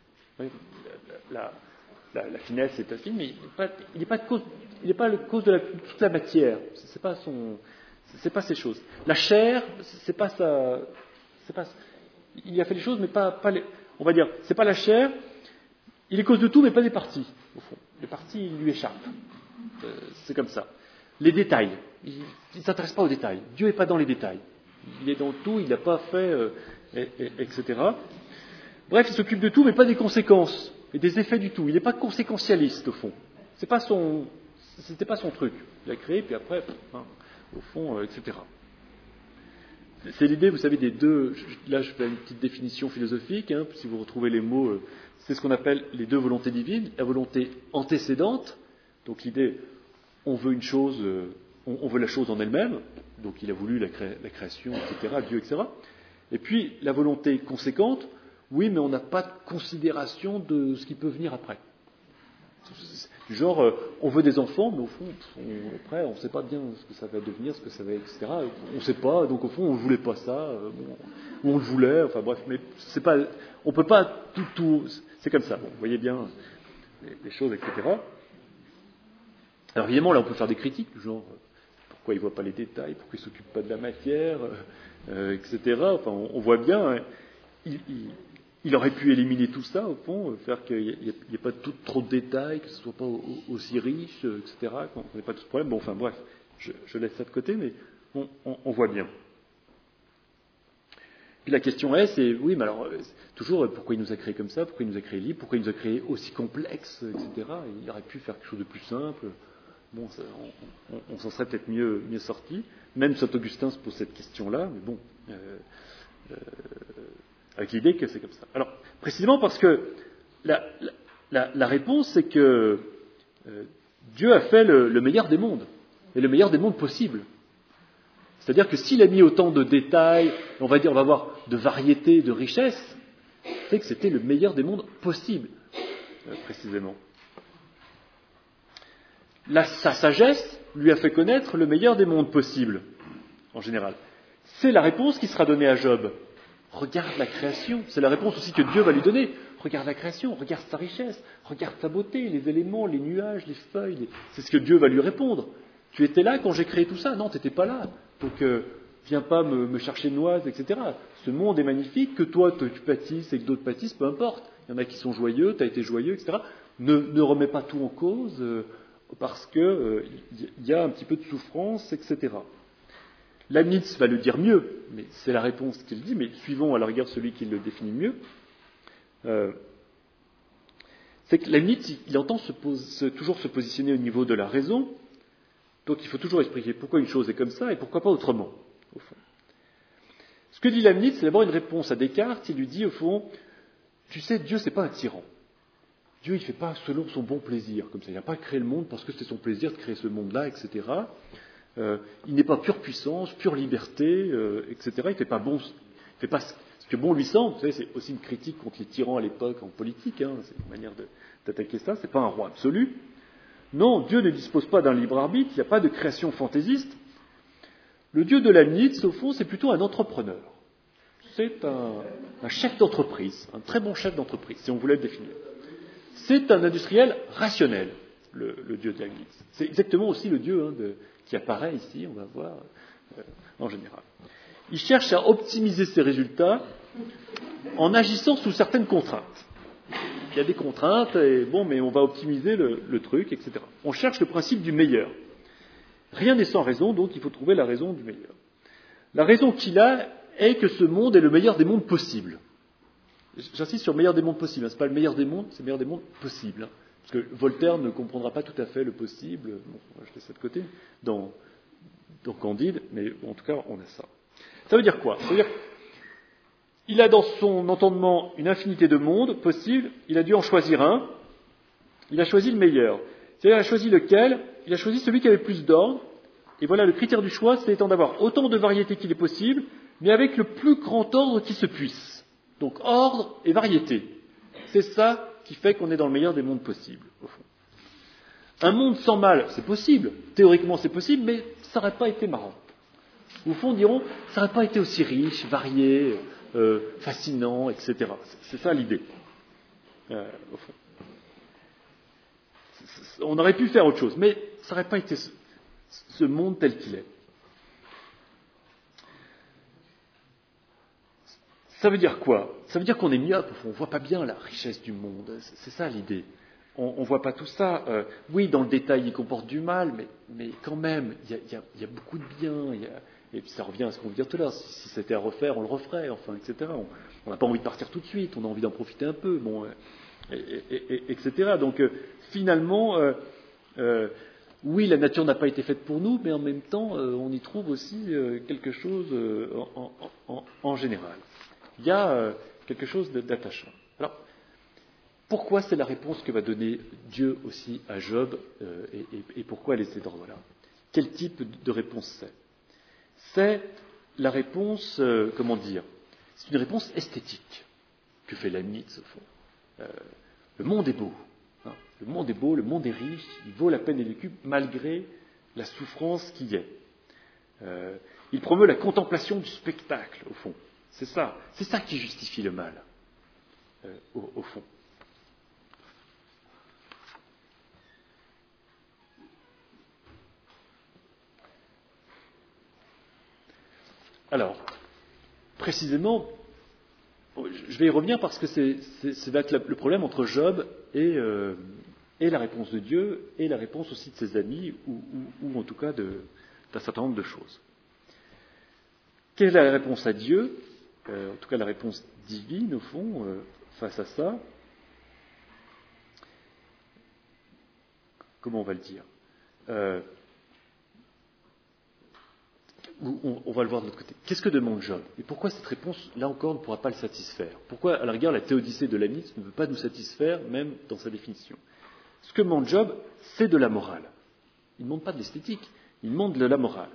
La finesse est facile, mais il n'est pas la cause de toute la matière. C'est pas ces choses. La chair, c'est pas ça. Il a fait les choses, mais pas les. On va dire, c'est pas la chair. Il est cause de tout, mais pas des parties, au fond. Les parties, il lui échappent. C'est comme ça. Les détails. Il ne s'intéresse pas aux détails. Dieu n'est pas dans les détails. Il est dans tout, il n'a pas fait, etc. Bref, il s'occupe de tout, mais pas des conséquences et des effets du tout. Il n'est pas conséquentialiste, au fond. C'était pas son truc. Il a créé, puis après, au fond, etc. C'est l'idée, vous savez, des deux. Là, je fais une petite définition philosophique. Si vous retrouvez les mots, c'est ce qu'on appelle les deux volontés divines. La volonté antécédente, donc l'idée, on veut une chose, on veut la chose en elle-même. Donc il a voulu la création, etc., Dieu, etc. Et puis la volonté conséquente, oui, mais on n'a pas de considération de ce qui peut venir après. Du genre, on veut des enfants, mais au fond, après, on ne sait pas bien ce que ça va devenir, ce que ça va être, etc. On ne sait pas, donc au fond, on ne voulait pas ça, ou on le voulait, enfin bref, mais c'est pas, on ne peut pas tout, c'est comme ça. Bon, vous voyez bien les choses, etc. Alors évidemment, là, on peut faire des critiques, du genre, pourquoi il ne voit pas les détails, pourquoi il ne s'occupe pas de la matière, etc. Enfin, on voit bien, il aurait pu éliminer tout ça, au fond, faire qu'il n'y ait pas trop de détails, que ce ne soit pas aussi riche, etc., qu'on n'ait pas tout ce problème. Bon, enfin bref, je laisse ça de côté, mais on voit bien. Puis la question c'est, oui, mais alors, toujours, pourquoi il nous a créé comme ça, pourquoi il nous a créé libre, pourquoi il nous a créé aussi complexe, etc. Il aurait pu faire quelque chose de plus simple. Bon, on s'en serait peut-être mieux sorti. Même Saint Augustin se pose cette question-là, mais bon, avec l'idée que c'est comme ça. Alors, précisément parce que la réponse, c'est que Dieu a fait le meilleur des mondes, et le meilleur des mondes possible. C'est-à-dire que s'il a mis autant de détails, on va avoir de variété, de richesse, c'est que c'était le meilleur des mondes possible, précisément. Sa sagesse lui a fait connaître le meilleur des mondes possibles, en général. C'est la réponse qui sera donnée à Job. Regarde la création. C'est la réponse aussi que Dieu va lui donner. Regarde la création, regarde sa richesse, regarde sa beauté, les éléments, les nuages, les feuilles. C'est ce que Dieu va lui répondre. Tu étais là quand j'ai créé tout ça ? Non, tu n'étais pas là. Donc, viens pas me chercher de noises, etc. Ce monde est magnifique, que toi tu pâtisses et que d'autres pâtissent, peu importe. Il y en a qui sont joyeux, tu as été joyeux, etc. Ne remets pas tout en cause parce que y a un petit peu de souffrance, etc. Leibniz va le dire mieux, mais c'est la réponse qu'il dit, mais suivons à la rigueur celui qui le définit mieux. C'est que Leibniz, il entend toujours se positionner au niveau de la raison, donc il faut toujours expliquer pourquoi une chose est comme ça et pourquoi pas autrement, au fond. Ce que dit Leibniz, c'est d'abord une réponse à Descartes, il lui dit, au fond, tu sais, Dieu, c'est pas un tyran. Dieu, il ne fait pas selon son bon plaisir, comme ça. Il n'a pas créé le monde parce que c'est son plaisir de créer ce monde-là, etc. Il n'est pas pure puissance, pure liberté, etc. Il ne fait pas bon, il fait pas ce que bon lui semble. Vous savez, c'est aussi une critique contre les tyrans à l'époque en politique. C'est une manière d'attaquer ça. C'est pas un roi absolu. Non, Dieu ne dispose pas d'un libre arbitre. Il n'y a pas de création fantaisiste. Le Dieu de Leibniz, au fond, c'est plutôt un entrepreneur. C'est un chef d'entreprise, un très bon chef d'entreprise, si on voulait le définir. C'est un industriel rationnel, le Dieu de Leibniz. C'est exactement aussi le Dieu qui apparaît ici, on va voir, en général. Il cherche à optimiser ses résultats en agissant sous certaines contraintes. Il y a des contraintes, mais on va optimiser le truc, etc. On cherche le principe du meilleur. Rien n'est sans raison, donc il faut trouver la raison du meilleur. La raison qu'il a est que ce monde est le meilleur des mondes possibles. J'insiste sur le meilleur des mondes possibles. Ce n'est pas le meilleur des mondes, c'est le meilleur des mondes possibles. Parce que Voltaire ne comprendra pas tout à fait le possible. Bon, je laisse ça de côté. Dans Candide, mais en tout cas, on a ça. Ça veut dire quoi? Ça veut dire qu'il a dans son entendement une infinité de mondes possibles. Il a dû en choisir un. Il a choisi le meilleur. C'est-à-dire, il a choisi lequel? Il a choisi celui qui avait le plus d'ordre. Et voilà, le critère du choix, c'est étant d'avoir autant de variété qu'il est possible, mais avec le plus grand ordre qui se puisse. Donc, ordre et variété. C'est ça qui fait qu'on est dans le meilleur des mondes possibles, au fond. Un monde sans mal, c'est possible. Théoriquement, c'est possible, mais ça n'aurait pas été marrant. Au fond, diront, ça n'aurait pas été aussi riche, varié, fascinant, etc. C'est ça l'idée, au fond. On aurait pu faire autre chose, mais ça n'aurait pas été ce monde tel qu'il est. Ça veut dire quoi? Ça veut dire qu'on est myope, on ne voit pas bien la richesse du monde. C'est ça l'idée. On ne voit pas tout ça. Oui, dans le détail, il comporte du mal, mais quand même, il y a beaucoup de bien. Et puis ça revient à ce qu'on vient de dire tout à l'heure. Si c'était à refaire, on le referait, enfin, etc. On n'a pas envie de partir tout de suite, on a envie d'en profiter un peu, bon, etc. Donc, finalement, oui, la nature n'a pas été faite pour nous, mais en même temps, on y trouve aussi quelque chose en général. Il y a quelque chose d'attachant. Alors, pourquoi c'est la réponse que va donner Dieu aussi à Job et pourquoi elle est de cet ordre-là? Quel type de réponse c'est? C'est la réponse, c'est une réponse esthétique que fait Leibniz, au fond. Le monde est beau. Le monde est beau, le monde est riche, il vaut la peine d'être vécu malgré la souffrance qu'il y a. Il promeut la contemplation du spectacle, au fond. C'est ça qui justifie le mal, au fond. Alors, précisément, je vais y revenir parce que c'est le problème entre Job et la réponse de Dieu et la réponse aussi de ses amis ou en tout cas d'un certain nombre de choses. Quelle est la réponse à Dieu? En tout cas la réponse divine, au fond, face à ça. Comment on va le dire? On va le voir de l'autre côté. Qu'est-ce que demande Job? Et pourquoi cette réponse, là encore, ne pourra pas le satisfaire? Pourquoi, à la rigueur, la théodicée de Leibniz ne veut pas nous satisfaire, même dans sa définition? Ce que demande Job, c'est de la morale. Il ne demande pas de l'esthétique, il demande de la morale.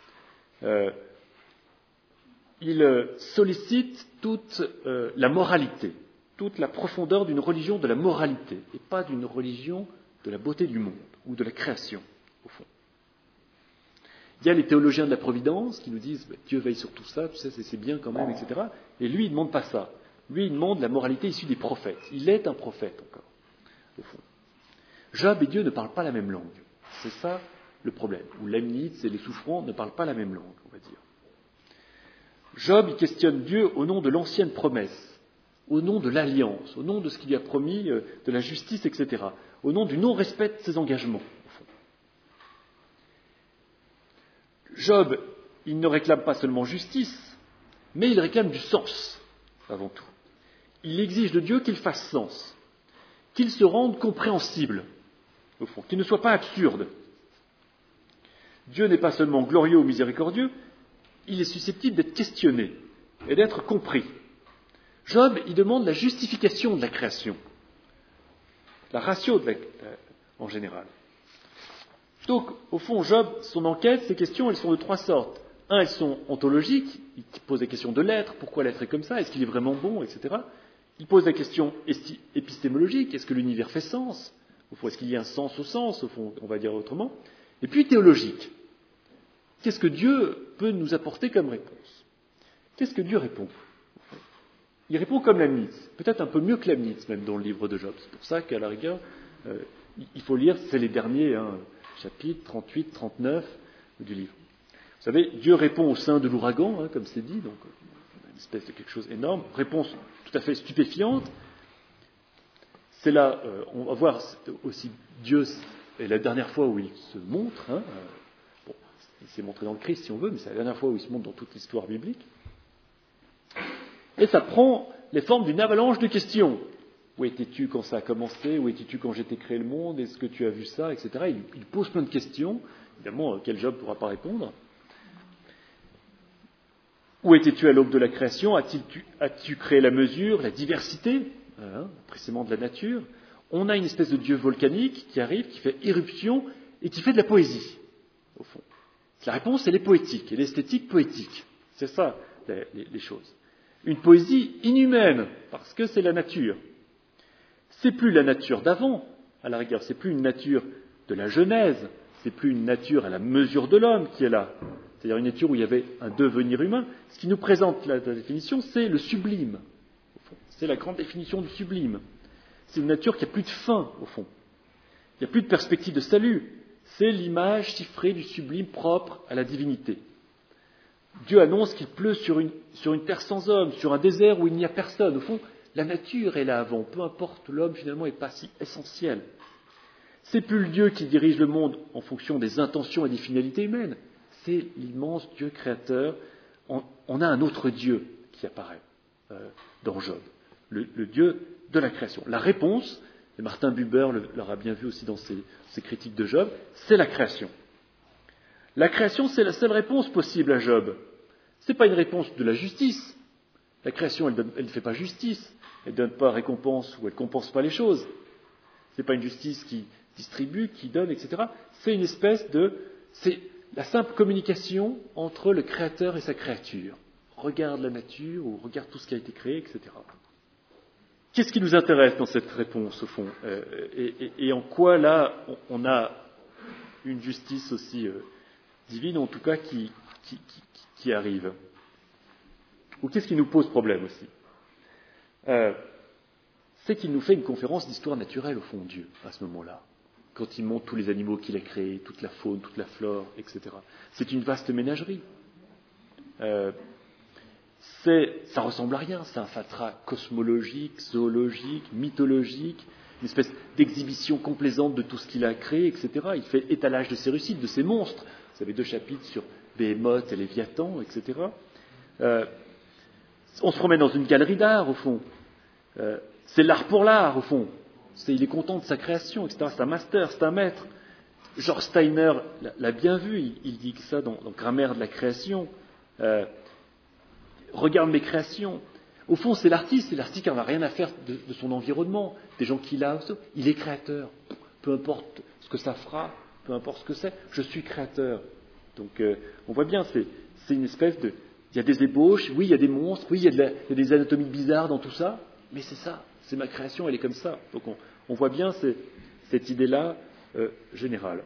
Il sollicite toute la moralité, toute la profondeur d'une religion de la moralité, et pas d'une religion de la beauté du monde, ou de la création, au fond. Il y a les théologiens de la providence qui nous disent Dieu veille sur tout ça, tu sais, c'est bien quand même, etc. Et lui, il ne demande pas ça. Lui, il demande la moralité issue des prophètes. Il est un prophète encore, au fond. Job et Dieu ne parlent pas la même langue. C'est ça le problème. Ou Leibniz et les souffrants ne parlent pas la même langue, on va dire. Job, il questionne Dieu au nom de l'ancienne promesse, au nom de l'alliance, au nom de ce qu'il lui a promis, de la justice, etc., au nom du non-respect de ses engagements. Au fond. Job, il ne réclame pas seulement justice, mais il réclame du sens, avant tout. Il exige de Dieu qu'il fasse sens, qu'il se rende compréhensible, au fond, qu'il ne soit pas absurde. Dieu n'est pas seulement glorieux ou miséricordieux, il est susceptible d'être questionné et d'être compris. Job, il demande la justification de la création, la ratio en général. Donc, au fond, Job, son enquête, ses questions, elles sont de trois sortes. Un, elles sont ontologiques, il pose des questions de l'être, pourquoi l'être est comme ça, est-ce qu'il est vraiment bon, etc. Il pose des questions épistémologiques, est-ce que l'univers fait sens, au fond, est-ce qu'il y a un sens au sens, au fond, on va dire autrement. Et puis théologique. Qu'est-ce que Dieu peut nous apporter comme réponse? Qu'est-ce que Dieu répond? Il répond comme Leibniz, peut-être un peu mieux que Leibniz même dans le livre de Job. C'est pour ça qu'à la rigueur, il faut lire, c'est les derniers chapitres 38, 39 du livre. Vous savez, Dieu répond au sein de l'ouragan, comme c'est dit, donc une espèce de quelque chose d'énorme, réponse tout à fait stupéfiante. C'est là, on va voir aussi Dieu, et la dernière fois où il se montre, bon, il s'est montré dans le Christ si on veut, mais c'est la dernière fois où il se montre dans toute l'histoire biblique. Et ça prend les formes d'une avalanche de questions. Où étais-tu quand ça a commencé? Où étais-tu quand j'ai créé le monde? Est-ce que tu as vu ça? Etc. Il pose plein de questions, évidemment, quel Job ne pourra pas répondre. Où étais-tu à l'aube de la création? As-tu créé la mesure, la diversité, précisément de la nature? On a une espèce de Dieu volcanique qui arrive, qui fait éruption et qui fait de la poésie, au fond. La réponse, elle est poétique, elle est esthétique poétique. C'est ça, les choses. Une poésie inhumaine, parce que c'est la nature. C'est plus la nature d'avant, à la rigueur, c'est plus une nature de la Genèse, c'est plus une nature à la mesure de l'homme qui est là. C'est-à-dire une nature où il y avait un devenir humain. Ce qui nous présente la définition, c'est le sublime, au fond. C'est la grande définition du sublime. C'est une nature qui n'a plus de fin, au fond. Il n'y a plus de perspective de salut. C'est l'image chiffrée du sublime propre à la divinité. Dieu annonce qu'il pleut sur une terre sans homme, sur un désert où il n'y a personne. Au fond, la nature est là avant. Peu importe, l'homme finalement n'est pas si essentiel. C'est plus le Dieu qui dirige le monde en fonction des intentions et des finalités humaines. C'est l'immense Dieu créateur. On a un autre Dieu qui apparaît dans Job, le Dieu de la création. La réponse, et Martin Buber l'aura bien vu aussi dans ses critiques de Job, c'est la création. La création, c'est la seule réponse possible à Job. Ce n'est pas une réponse de la justice. La création, elle ne fait pas justice. Elle ne donne pas récompense ou elle ne compense pas les choses. Ce n'est pas une justice qui distribue, qui donne, etc. C'est une espèce c'est la simple communication entre le créateur et sa créature. Regarde la nature ou regarde tout ce qui a été créé, etc. Qu'est-ce qui nous intéresse dans cette réponse, au fond, et en quoi, là, on a une justice aussi divine, en tout cas, qui arrive? Ou qu'est-ce qui nous pose problème aussi? C'est qu'il nous fait une conférence d'histoire naturelle, au fond, Dieu, à ce moment-là. Quand il montre tous les animaux qu'il a créés, toute la faune, toute la flore, etc. C'est une vaste ménagerie. Ça ressemble à rien, c'est un fatras cosmologique, zoologique, mythologique, une espèce d'exhibition complaisante de tout ce qu'il a créé, etc. Il fait étalage de ses réussites, de ses monstres. Vous avez 2 chapitres sur Béhémoth et Léviathan, etc. On se remet dans une galerie d'art, au fond. C'est l'art pour l'art, au fond. Il est content de sa création, etc. C'est un master, c'est un maître. George Steiner l'a bien vu, il dit ça dans Grammaire de la création. Regarde mes créations. Au fond, c'est l'artiste qui n'en a rien à faire de son environnement, des gens qu'il a. Il est créateur. Peu importe ce que ça fera, peu importe ce que c'est, je suis créateur. Donc, on voit bien, c'est une espèce de... Il y a des ébauches, oui, il y a des monstres, oui, il y a des anatomies bizarres dans tout ça, mais c'est ça, c'est ma création, elle est comme ça. Donc, on voit bien cette idée-là générale.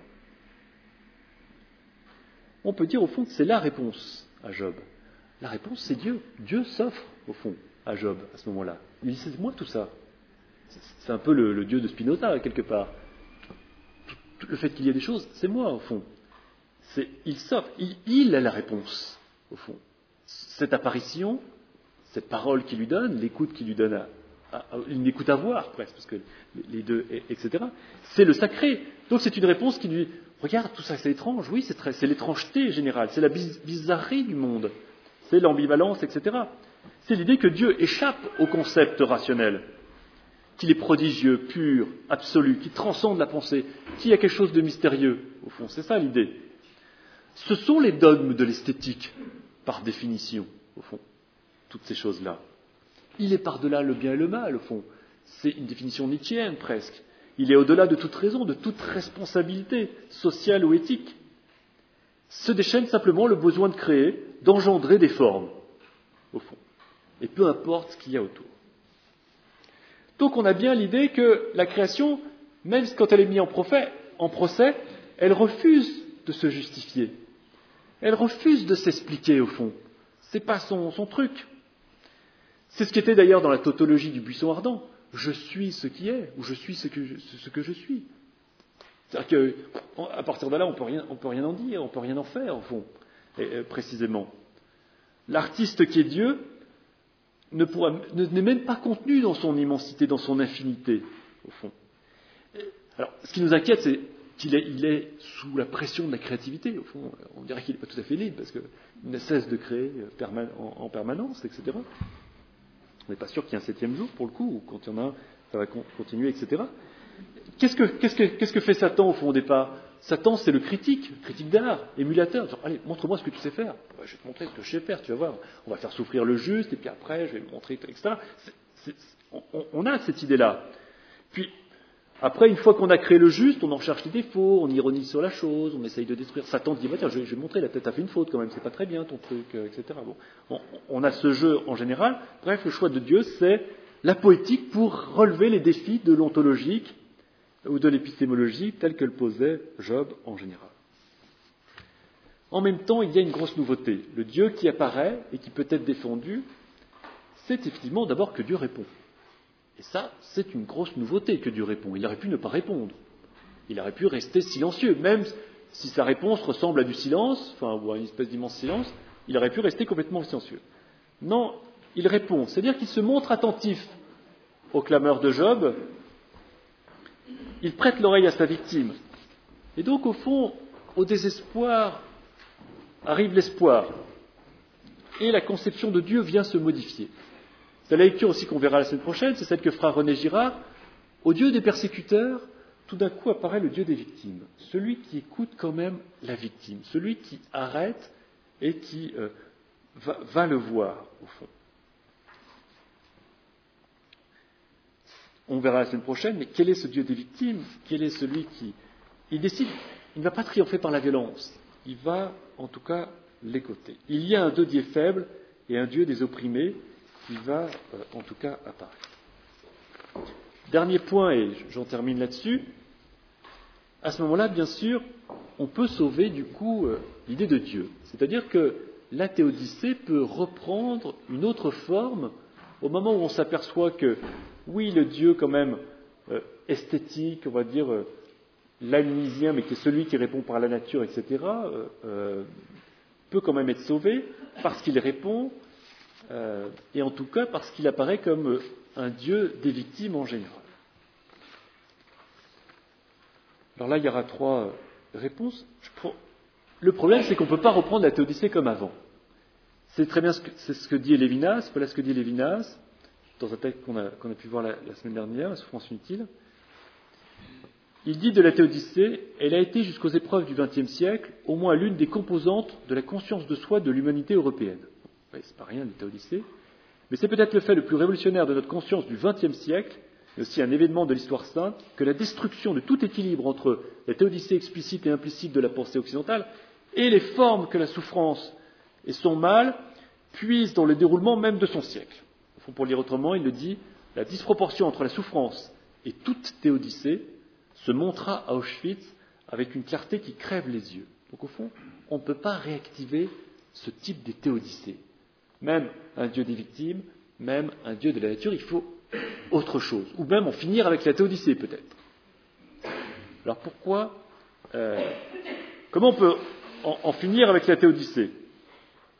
On peut dire, au fond, que c'est la réponse à Job. La réponse, c'est Dieu. Dieu s'offre, au fond, à Job, à ce moment-là. Il dit, c'est moi tout ça. C'est un peu le Dieu de Spinoza, quelque part. Le fait qu'il y ait des choses, c'est moi, au fond. Il s'offre. Il a la réponse, au fond. cette apparition, cette parole qu'il lui donne, l'écoute qu'il lui donne une écoute à voir presque, parce que les deux, etc. C'est le sacré. Donc c'est une réponse qui lui regarde, tout ça c'est étrange, oui, c'est l'étrangeté générale, c'est la bizarrerie du monde, c'est l'ambivalence, etc. C'est l'idée que Dieu échappe au concept rationnel, qu'il est prodigieux, pur, absolu, qui transcende la pensée, qui a quelque chose de mystérieux, au fond, c'est ça l'idée. Ce sont les dogmes de l'esthétique, par définition, au fond, toutes ces choses-là. Il est par-delà le bien et le mal, au fond. C'est une définition nietzschéenne, presque. Il est au-delà de toute raison, de toute responsabilité, sociale ou éthique. Se déchaîne simplement le besoin de créer, d'engendrer des formes, au fond. Et peu importe ce qu'il y a autour. Donc on a bien l'idée que la création, même quand elle est mise en procès, elle refuse de se justifier. Elle refuse de s'expliquer, au fond. C'est pas son truc. C'est ce qui était d'ailleurs dans la tautologie du buisson ardent. Je suis ce qui est, ou je suis ce que je suis. C'est-à-dire qu'à partir de là, on peut rien en dire, on peut rien en faire, au fond, précisément. L'artiste qui est Dieu n'est même pas contenu dans son immensité, dans son infinité, au fond. Alors, ce qui nous inquiète, c'est qu'il est sous la pression de la créativité, au fond. On dirait qu'il n'est pas tout à fait libre, parce qu'il ne cesse de créer en permanence, etc. On n'est pas sûr qu'il y ait un 7e jour, pour le coup, ou quand il y en a un, ça va continuer, etc. Qu'est-ce que fait Satan, au fond, au départ ? Satan, c'est le critique d'art, émulateur. Genre, allez, montre-moi ce que tu sais faire. Je vais te montrer ce que je sais faire, tu vas voir. On va faire souffrir le juste, et puis après, je vais me montrer, etc. On a cette idée-là. Puis, après, une fois qu'on a créé le juste, on en cherche les défauts, on ironise sur la chose, on essaye de détruire. Satan dit, tiens, je vais montrer, là, peut-être t'as fait une faute quand même, c'est pas très bien ton truc, etc. Bon. On a ce jeu en général. Bref, le choix de Dieu, c'est la poétique pour relever les défis de l'ontologique ou de l'épistémologie telle que le posait Job en général. En même temps, il y a une grosse nouveauté. Le Dieu qui apparaît et qui peut être défendu, c'est effectivement d'abord que Dieu répond. Et ça, c'est une grosse nouveauté que Dieu répond. Il aurait pu ne pas répondre. Il aurait pu rester silencieux. Même si sa réponse ressemble à du silence, ou à une espèce d'immense silence, il aurait pu rester complètement silencieux. Non, il répond. C'est-à-dire qu'il se montre attentif aux clameurs de Job. Il prête l'oreille à sa victime. Et donc, au fond, au désespoir arrive l'espoir. Et la conception de Dieu vient se modifier. C'est la lecture aussi qu'on verra la semaine prochaine, c'est celle que fera René Girard. Au Dieu des persécuteurs, tout d'un coup apparaît le Dieu des victimes. Celui qui écoute quand même la victime. Celui qui arrête et qui va le voir, au fond. On verra la semaine prochaine, mais quel est ce Dieu des victimes ? Quel est celui qui... Il décide, il ne va pas triompher par la violence. Il va, en tout cas, l'écouter. Il y a un Dieu faible et un Dieu des opprimés qui va, en tout cas, apparaître. Dernier point, et j'en termine là-dessus. À ce moment-là, bien sûr, on peut sauver, du coup, l'idée de Dieu. C'est-à-dire que la théodicée peut reprendre une autre forme au moment où on s'aperçoit que, oui, le Dieu, quand même, esthétique, on va dire, l'animisien, mais qui est celui qui répond par la nature, etc., peut quand même être sauvé parce qu'il répond, et en tout cas parce qu'il apparaît comme un Dieu des victimes en général. Alors là, il y aura 3 réponses. Le problème, c'est qu'on ne peut pas reprendre la théodicée comme avant. C'est très bien ce que dit Lévinas, voilà ce que dit Lévinas, dans un texte qu'on a pu voir la semaine dernière, la souffrance inutile. Il dit de la théodicée, elle a été jusqu'aux épreuves du XXe siècle au moins l'une des composantes de la conscience de soi de l'humanité européenne. Ouais, c'est pas rien, la théodicée, mais c'est peut-être le fait le plus révolutionnaire de notre conscience du XXe siècle, mais aussi un événement de l'histoire sainte, que la destruction de tout équilibre entre la théodicée explicite et implicite de la pensée occidentale et les formes que la souffrance et son mal puisent dans le déroulement même de son siècle. Pour le lire autrement, il le dit, la disproportion entre la souffrance et toute théodicée se montra à Auschwitz avec une clarté qui crève les yeux. Donc au fond, on ne peut pas réactiver ce type de théodicée. Même un Dieu des victimes, même un Dieu de la nature, il faut autre chose. Ou même en finir avec la théodicée, peut-être. Alors pourquoi comment on peut en finir avec la théodicée ?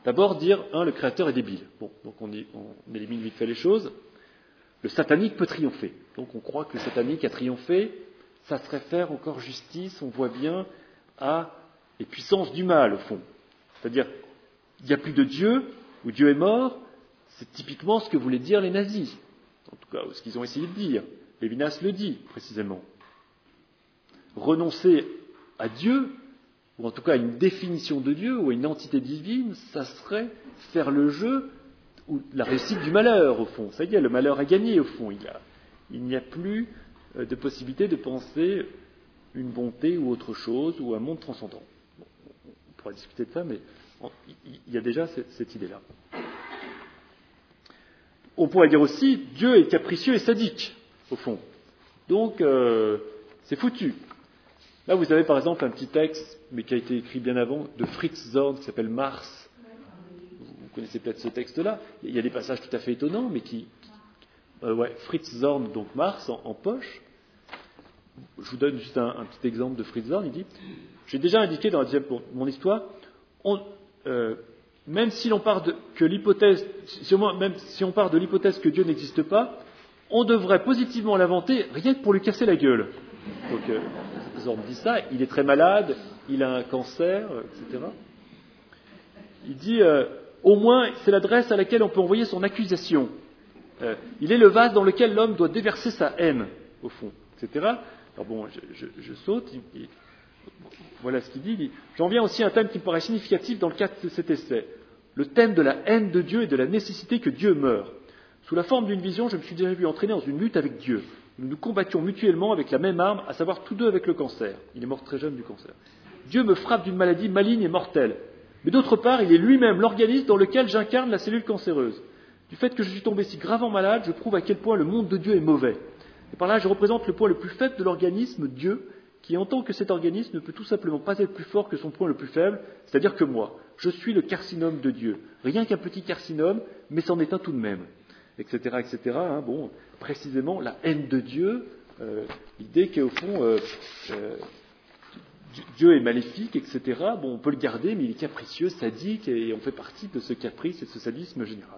D'abord dire, le Créateur est débile. Bon, donc on élimine vite fait les choses. Le satanique peut triompher. Donc on croit que le satanique a triomphé. Ça serait faire encore justice, on voit bien, à les puissances du mal, au fond. C'est-à-dire, il n'y a plus de Dieu, ou Dieu est mort. C'est typiquement ce que voulaient dire les nazis. En tout cas, ce qu'ils ont essayé de dire. Lévinas le dit, précisément. Renoncer à Dieu, ou en tout cas à une définition de Dieu, ou à une entité divine, ça serait faire le jeu, ou la réussite du malheur, au fond. Ça y est, le malheur a gagné, au fond. Il n'y a plus de possibilité de penser une bonté ou autre chose, ou un monde transcendant. Bon, on pourra discuter de ça, mais il y a déjà cette idée-là. On pourrait dire aussi, Dieu est capricieux et sadique, au fond. Donc, c'est foutu. Là, vous avez par exemple un petit texte, mais qui a été écrit bien avant, de Fritz Zorn, qui s'appelle Mars. Vous connaissez peut-être ce texte-là. Il y a des passages tout à fait étonnants, mais Fritz Zorn, donc Mars, en poche. Je vous donne juste un petit exemple de Fritz Zorn. Il dit, j'ai déjà indiqué dans la deuxième mon histoire, même si l'on part de l'hypothèse que Dieu n'existe pas, on devrait positivement l'inventer rien que pour lui casser la gueule. Donc, Zorn dit ça, il est très malade, il a un cancer, etc. Il dit, au moins, c'est l'adresse à laquelle on peut envoyer son accusation. Il est le vase dans lequel l'homme doit déverser sa haine, au fond, etc. Alors bon, je saute. Voilà ce qu'il dit. J'en viens aussi à un thème qui me paraît significatif dans le cadre de cet essai. Le thème de la haine de Dieu et de la nécessité que Dieu meure. Sous la forme d'une vision, je me suis déjà vu entraîné dans une lutte avec Dieu. Nous nous combattions mutuellement avec la même arme, à savoir tous deux avec le cancer. Il est mort très jeune du cancer. Dieu me frappe d'une maladie maligne et mortelle. Mais d'autre part, il est lui-même l'organisme dans lequel j'incarne la cellule cancéreuse. Du fait que je suis tombé si gravement malade, je prouve à quel point le monde de Dieu est mauvais. Et par là, je représente le point le plus faible de l'organisme, Dieu, qui entend que cet organisme ne peut tout simplement pas être plus fort que son point le plus faible, c'est-à-dire que moi. Je suis le carcinome de Dieu. Rien qu'un petit carcinome, mais c'en est un tout de même. Etc., etc. Bon, précisément, la haine de Dieu, l'idée qu'au fond, Dieu est maléfique, etc. Bon, on peut le garder, mais il est capricieux, sadique, et on fait partie de ce caprice et de ce sadisme général.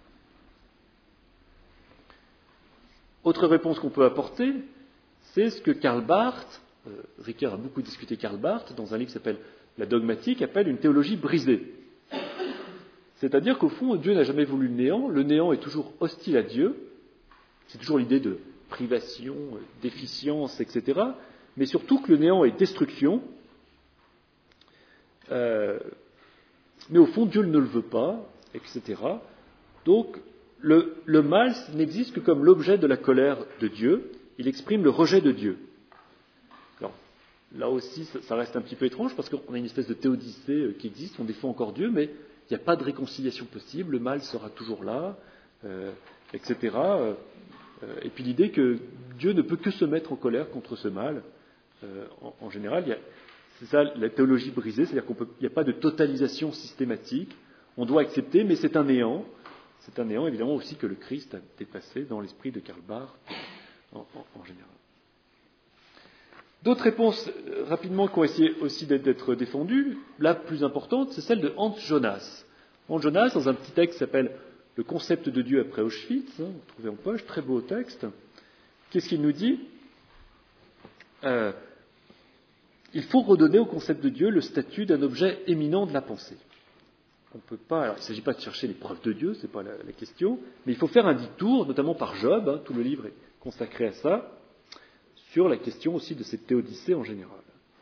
Autre réponse qu'on peut apporter, c'est ce que Karl Barth, Ricoeur a beaucoup discuté Karl Barth, dans un livre qui s'appelle La dogmatique, appelle une théologie brisée. C'est-à-dire qu'au fond, Dieu n'a jamais voulu le néant est toujours hostile à Dieu, c'est toujours l'idée de privation, déficience, etc., mais surtout que le néant est destruction, mais au fond, Dieu ne le veut pas, etc. Donc, le mal n'existe que comme l'objet de la colère de Dieu, il exprime le rejet de Dieu. Alors, là aussi, ça reste un petit peu étrange, parce qu'on a une espèce de théodicée qui existe, on défend encore Dieu, mais il n'y a pas de réconciliation possible, le mal sera toujours là, etc. Et puis l'idée que Dieu ne peut que se mettre en colère contre ce mal, en général, c'est ça la théologie brisée, c'est-à-dire qu'il n'y a pas de totalisation systématique, on doit accepter, mais c'est un néant. C'est un néant, évidemment, aussi que le Christ a dépassé dans l'esprit de Karl Barth en général. D'autres réponses, rapidement, qui ont essayé aussi d'être défendues, la plus importante, c'est celle de Hans Jonas. Hans Jonas, dans un petit texte qui s'appelle « Le concept de Dieu après Auschwitz », vous trouvez en poche, très beau texte. Qu'est-ce qu'il nous dit ? Il faut redonner au concept de Dieu le statut d'un objet éminent de la pensée. On peut pas, alors il ne s'agit pas de chercher les preuves de Dieu, ce n'est pas la question, mais il faut faire un détour, notamment par Job, tout le livre est consacré à ça, sur la question aussi de cette théodicée en général.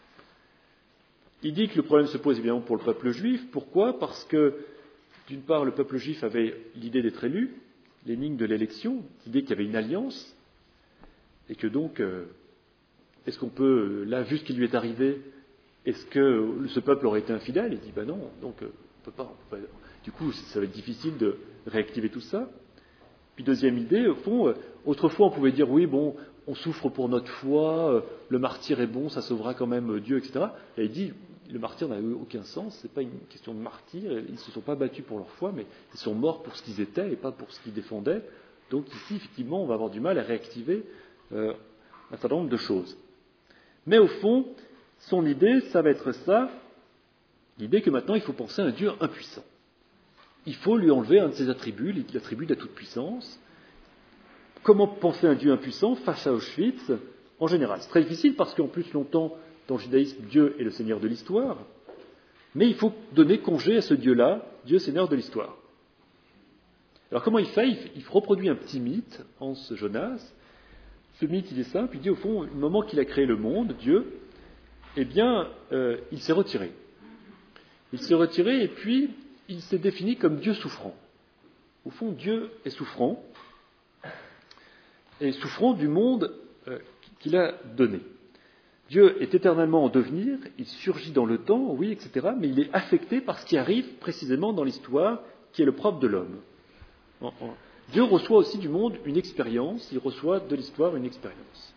Il dit que le problème se pose évidemment pour le peuple juif. Pourquoi ? Parce que, d'une part, le peuple juif avait l'idée d'être élu, l'énigme de l'élection, l'idée qu'il y avait une alliance, et que donc, est-ce qu'on peut, là, vu ce qui lui est arrivé, est-ce que ce peuple aurait été infidèle ? Il dit, non, donc on peut pas. Du coup, ça va être difficile de réactiver tout ça. Puis deuxième idée, au fond, autrefois on pouvait dire, oui, bon, on souffre pour notre foi, le martyr est bon, ça sauvera quand même Dieu, etc. Et il dit, le martyr n'a eu aucun sens, c'est pas une question de martyr, ils ne se sont pas battus pour leur foi, mais ils sont morts pour ce qu'ils étaient et pas pour ce qu'ils défendaient. Donc ici, effectivement, on va avoir du mal à réactiver un certain nombre de choses. Mais au fond, son idée, ça va être ça, l'idée que maintenant il faut penser à un Dieu impuissant. il faut lui enlever un de ses attributs, l'attribut de la toute-puissance. Comment penser un Dieu impuissant face à Auschwitz? En général, c'est très difficile parce qu'en plus longtemps, dans le judaïsme, Dieu est le Seigneur de l'histoire. Mais il faut donner congé à ce Dieu-là, Dieu Seigneur de l'histoire. Alors comment il fait? Il reproduit un petit mythe, Hans Jonas. Ce mythe, il est simple, il dit au fond, au moment qu'il a créé le monde, Dieu, eh bien, il s'est retiré. Il s'est retiré et puis il s'est défini comme Dieu souffrant. Au fond, Dieu est souffrant, et souffrant du monde qu'il a donné. Dieu est éternellement en devenir, il surgit dans le temps, oui, etc., mais il est affecté par ce qui arrive précisément dans l'histoire, qui est le propre de l'homme. Dieu reçoit aussi du monde une expérience, il reçoit de l'histoire une expérience.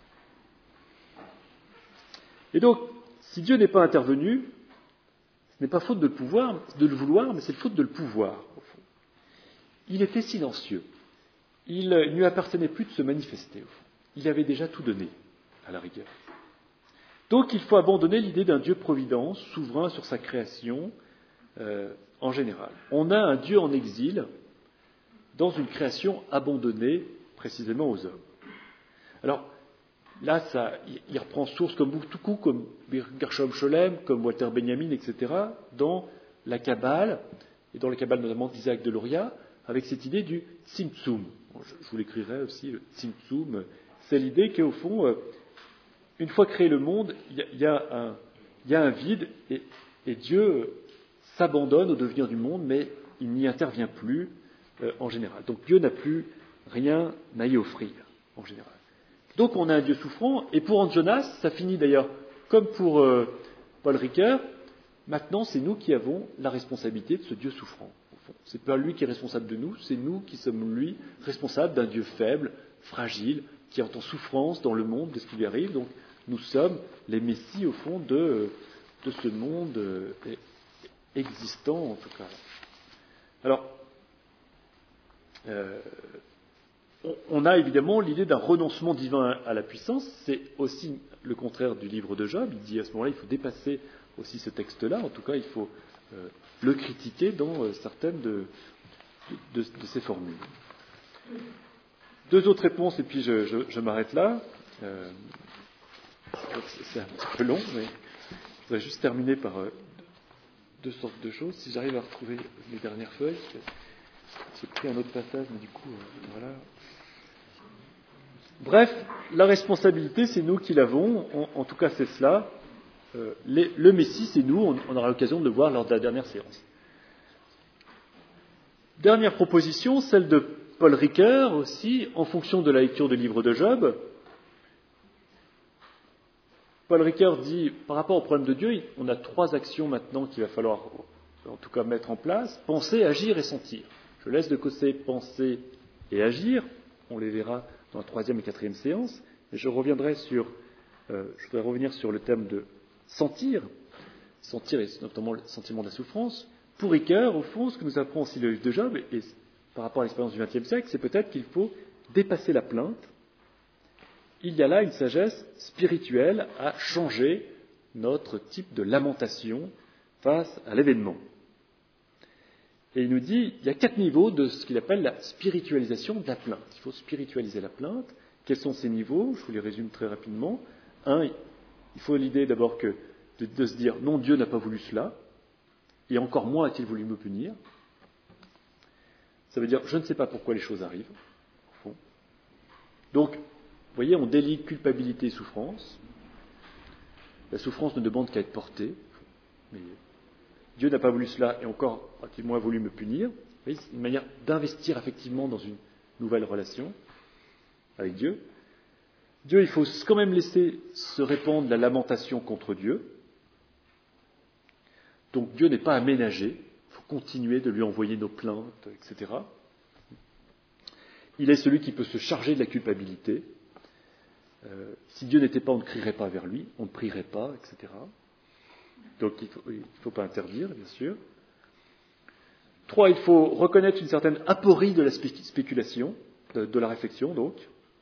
Et donc, si Dieu n'est pas intervenu, ce n'est pas faute de le vouloir, mais c'est faute de le pouvoir, au fond. Il était silencieux. Il ne lui appartenait plus de se manifester, au fond. Il avait déjà tout donné, à la rigueur. Donc il faut abandonner l'idée d'un Dieu providence, souverain sur sa création, en général. On a un Dieu en exil, dans une création abandonnée précisément aux hommes. Alors, là, il reprend source comme beaucoup, comme Gershom Scholem, comme Walter Benjamin, etc., dans la Kabbale, et dans la Kabbale notamment d'Isaac de Luria, avec cette idée du Tzimtzum. Je vous l'écrirai aussi, le Tzimtzum. C'est l'idée qu'au fond, une fois créé le monde, il y a un vide, et Dieu s'abandonne au devenir du monde, mais il n'y intervient plus en général. Donc Dieu n'a plus rien à y offrir, en général. Donc on a un Dieu souffrant, et pour Hans Jonas, ça finit d'ailleurs comme pour Paul Ricoeur, maintenant c'est nous qui avons la responsabilité de ce Dieu souffrant. Au fond. C'est pas lui qui est responsable de nous, c'est nous qui sommes lui responsables d'un Dieu faible, fragile, qui est en souffrance dans le monde de ce qui lui arrive. Donc nous sommes les messies au fond de ce monde existant en tout cas. Alors, on a évidemment l'idée d'un renoncement divin à la puissance, c'est aussi le contraire du livre de Job. Il dit à ce moment-là, il faut dépasser aussi ce texte-là, en tout cas il faut le critiquer dans certaines de ces formules. Deux autres réponses, et puis je m'arrête là. C'est un petit peu long, mais je voudrais juste terminer par deux sortes de choses. Si j'arrive à retrouver les dernières feuilles, j'ai pris un autre passage, mais du coup, voilà. Bref, la responsabilité, c'est nous qui l'avons, en tout cas c'est cela. Le Messie, c'est nous, on aura l'occasion de le voir lors de la dernière séance. Dernière proposition, celle de Paul Ricoeur aussi, en fonction de la lecture du livre de Job. Paul Ricoeur dit, par rapport au problème de Dieu, on a trois actions maintenant qu'il va falloir, en tout cas, mettre en place. Penser, agir et sentir. Je laisse de côté penser et agir. On les verra dans la troisième et quatrième séance. Et je voudrais revenir sur le thème de sentir. Sentir, et notamment le sentiment de la souffrance. Pour Ricoeur, au fond, ce que nous apprend aussi le livre de Job, et par rapport à l'expérience du XXe siècle, c'est peut-être qu'il faut dépasser la plainte. Il y a là une sagesse spirituelle à changer notre type de lamentation face à l'événement. Et il nous dit, il y a 4 niveaux de ce qu'il appelle la spiritualisation de la plainte. Il faut spiritualiser la plainte. Quels sont ces niveaux? Je vous les résume très rapidement. Un, il faut l'idée d'abord de se dire, non, Dieu n'a pas voulu cela, et encore moins a-t-il voulu me punir. Ça veut dire, je ne sais pas pourquoi les choses arrivent, au fond. Donc, vous voyez, on délie culpabilité et souffrance. La souffrance ne demande qu'à être portée. Mais Dieu n'a pas voulu cela, et encore a-t-il moins voulu me punir. Vous voyez, c'est une manière d'investir effectivement dans une nouvelle relation avec Dieu. Dieu, il faut quand même laisser se répandre la lamentation contre Dieu. Donc Dieu n'est pas aménagé. Il faut continuer de lui envoyer nos plaintes, etc. Il est celui qui peut se charger de la culpabilité. Si Dieu n'était pas, on ne crierait pas vers lui, on ne prierait pas, etc. Donc il ne faut pas interdire, bien sûr. 3, il faut reconnaître une certaine aporie de la spéculation, de la réflexion, donc.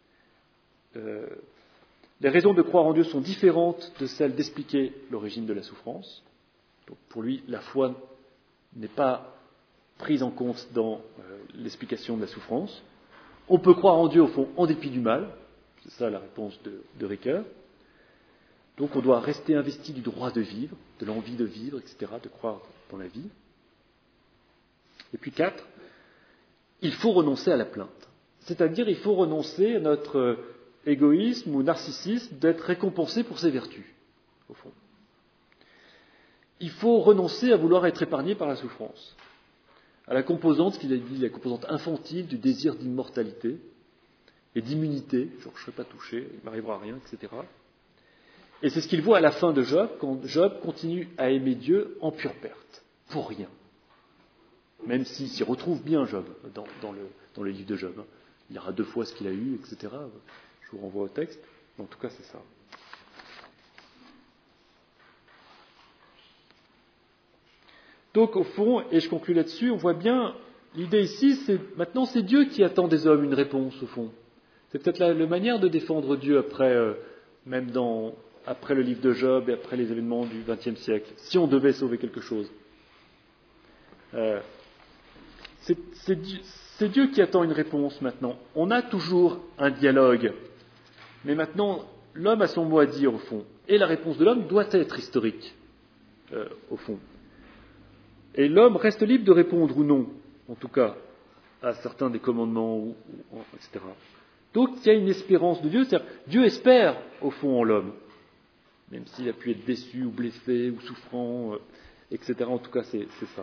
Les raisons de croire en Dieu sont différentes de celles d'expliquer l'origine de la souffrance. Donc pour lui, la foi n'est pas prise en compte dans l'explication de la souffrance. On peut croire en Dieu, au fond, en dépit du mal. C'est ça la réponse de Ricoeur. Donc on doit rester investi du droit de vivre, de l'envie de vivre, etc., de croire dans la vie. Et puis 4, il faut renoncer à la plainte. C'est-à-dire, il faut renoncer à notre égoïsme ou narcissisme d'être récompensé pour ses vertus, au fond. Il faut renoncer à vouloir être épargné par la souffrance, à la composante, ce qu'il a dit, la composante infantile du désir d'immortalité et d'immunité, genre je ne serai pas touché, il ne m'arrivera rien, etc. Et c'est ce qu'il voit à la fin de Job, quand Job continue à aimer Dieu en pure perte, pour rien. Même s'il s'y retrouve bien, Job, dans le livre de Job. Il y aura 2 fois ce qu'il a eu, etc. Je vous renvoie au texte. En tout cas, c'est ça. Donc, au fond, et je conclue là-dessus, on voit bien, l'idée ici, c'est Dieu qui attend des hommes une réponse, au fond. C'est peut-être la manière de défendre Dieu après, après le livre de Job et après les événements du XXe siècle, si on devait sauver quelque chose. C'est Dieu qui attend une réponse maintenant. On a toujours un dialogue, mais maintenant, l'homme a son mot à dire, au fond. Et la réponse de l'homme doit être historique, au fond. Et l'homme reste libre de répondre ou non, en tout cas, à certains des commandements, etc. Donc, il y a une espérance de Dieu, c'est-à-dire Dieu espère, au fond, en l'homme, même s'il a pu être déçu ou blessé ou souffrant, etc. En tout cas, c'est ça,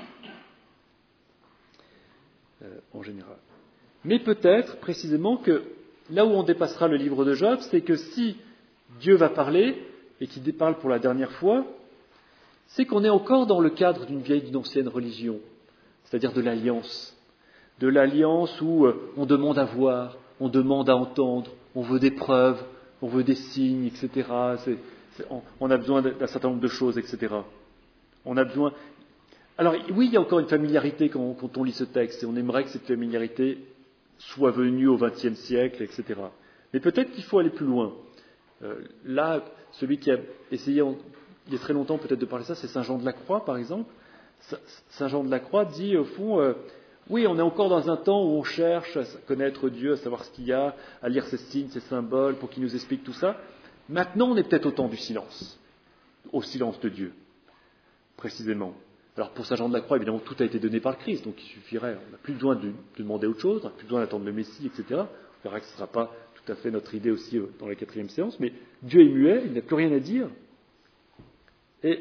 en général. Mais peut-être, précisément, que là où on dépassera le livre de Job, c'est que si Dieu va parler, et qu'il parle pour la dernière fois, c'est qu'on est encore dans le cadre d'une ancienne religion, c'est-à-dire de l'alliance où on demande à voir, on demande à entendre, on veut des preuves, on veut des signes, etc. On a besoin d'un certain nombre de choses, etc. On a besoin. Alors oui, il y a encore une familiarité quand on lit ce texte, et on aimerait que cette familiarité soit venue au XXe siècle, etc. Mais peut-être qu'il faut aller plus loin. Là, celui qui a essayé il y a très longtemps peut-être de parler de ça, c'est Saint Jean de la Croix, par exemple. Saint Jean de la Croix dit, au fond, oui, on est encore dans un temps où on cherche à connaître Dieu, à savoir ce qu'il y a, à lire ses signes, ses symboles, pour qu'il nous explique tout ça. Maintenant, on est peut-être au temps du silence, au silence de Dieu, précisément. Alors pour Saint Jean de la Croix, évidemment, tout a été donné par le Christ, donc il suffirait, on n'a plus besoin de demander autre chose, on n'a plus besoin d'attendre le Messie, etc. On verra que ce ne sera pas tout à fait notre idée aussi dans la 4e séance, mais Dieu est muet, il n'a plus rien à dire. Et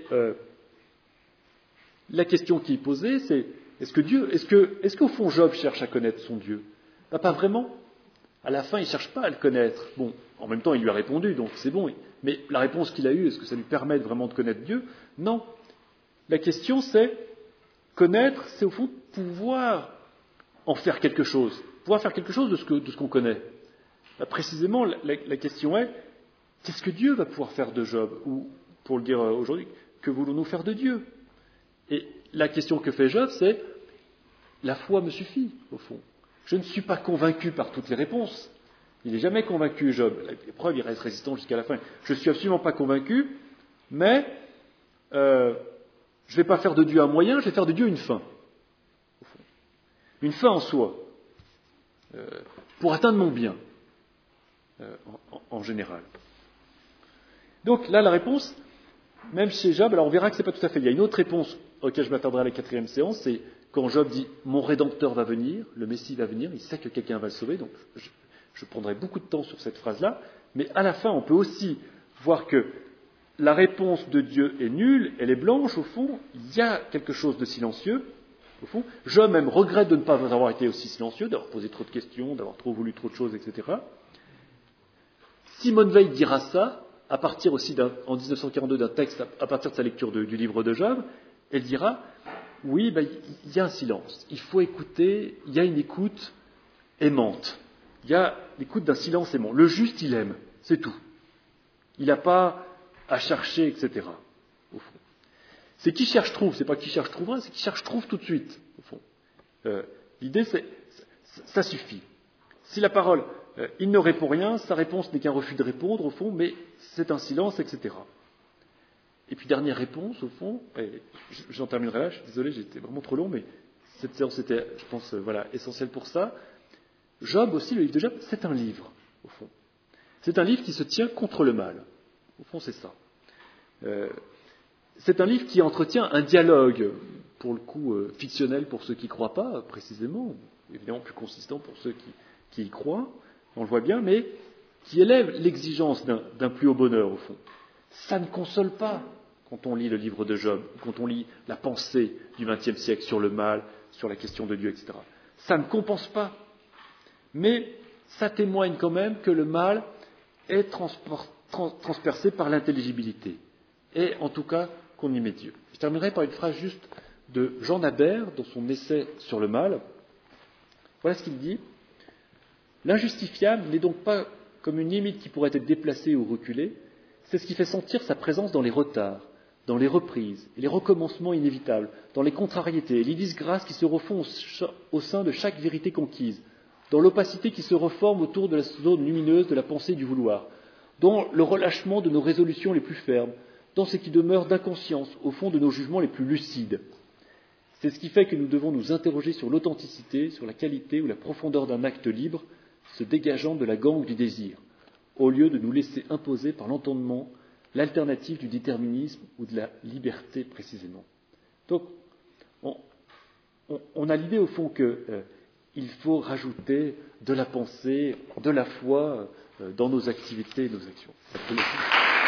la question qui est posée, c'est est-ce qu'au fond Job cherche à connaître son Dieu ? Pas vraiment. À la fin, il ne cherche pas à le connaître. Bon, en même temps, il lui a répondu, donc c'est bon. Mais la réponse qu'il a eue, est-ce que ça lui permet vraiment de connaître Dieu ? Non. La question, c'est connaître, c'est au fond pouvoir en faire quelque chose, pouvoir faire quelque chose de ce qu'on connaît. Précisément, la question est qu'est-ce que Dieu va pouvoir faire de Job ? Ou, pour le dire aujourd'hui, que voulons-nous faire de Dieu ? Et la question que fait Job, c'est la foi me suffit, au fond. Je ne suis pas convaincu par toutes les réponses. Il n'est jamais convaincu, Job. L'épreuve, il reste résistant jusqu'à la fin. Je ne suis absolument pas convaincu, mais je ne vais pas faire de Dieu un moyen, je vais faire de Dieu une fin. Au fond. Une fin en soi, pour atteindre mon bien, en général. Donc là, la réponse, même chez Job, alors on verra que ce n'est pas tout à fait. Il y a une autre réponse auquel je m'attendrai à la 4e séance, c'est quand Job dit « Mon Rédempteur va venir, le Messie va venir », il sait que quelqu'un va le sauver, donc je prendrai beaucoup de temps sur cette phrase-là, mais à la fin, on peut aussi voir que la réponse de Dieu est nulle, elle est blanche, au fond, il y a quelque chose de silencieux, au fond. Job même regrette de ne pas avoir été aussi silencieux, d'avoir posé trop de questions, d'avoir trop voulu trop de choses, etc. Simone Veil dira ça, à partir aussi, en 1942, d'un texte, à partir de sa lecture du livre de Job, elle dira, oui, il y a un silence, il faut écouter, il y a une écoute aimante, il y a l'écoute d'un silence aimant. Le juste, il aime, c'est tout. Il n'a pas à chercher, etc., au fond. C'est qui cherche trouve, c'est pas qui cherche trouvera, c'est qui cherche trouve tout de suite, au fond. L'idée, c'est, ça suffit. Si la parole, il ne répond rien, sa réponse n'est qu'un refus de répondre, au fond, mais c'est un silence, etc. Et puis, dernière réponse, au fond, et j'en terminerai là, je suis désolé, j'ai été vraiment trop long, mais cette séance était, je pense, essentielle pour ça. Job aussi, le livre de Job, c'est un livre, au fond. C'est un livre qui se tient contre le mal. Au fond, c'est ça. C'est un livre qui entretient un dialogue, pour le coup fictionnel pour ceux qui ne croient pas, précisément, évidemment plus consistant pour ceux qui y croient, on le voit bien, mais qui élève l'exigence d'un plus haut bonheur, au fond. Ça ne console pas quand on lit le livre de Job, quand on lit la pensée du XXe siècle sur le mal, sur la question de Dieu, etc. Ça ne compense pas. Mais ça témoigne quand même que le mal est transpercé par l'intelligibilité. Et en tout cas, qu'on y met Dieu. Je terminerai par une phrase juste de Jean Nabert, dans son essai sur le mal. Voilà ce qu'il dit. L'injustifiable n'est donc pas comme une limite qui pourrait être déplacée ou reculée, c'est ce qui fait sentir sa présence dans les retards, dans les reprises, et les recommencements inévitables, dans les contrariétés et les disgrâces qui se refont au sein de chaque vérité conquise, dans l'opacité qui se reforme autour de la zone lumineuse de la pensée et du vouloir, dans le relâchement de nos résolutions les plus fermes, dans ce qui demeure d'inconscience au fond de nos jugements les plus lucides. C'est ce qui fait que nous devons nous interroger sur l'authenticité, sur la qualité ou la profondeur d'un acte libre, se dégageant de la gangue du désir, au lieu de nous laisser imposer par l'entendement l'alternative du déterminisme ou de la liberté précisément. Donc, on a l'idée au fond qu'il faut rajouter de la pensée, de la foi dans nos activités et nos actions.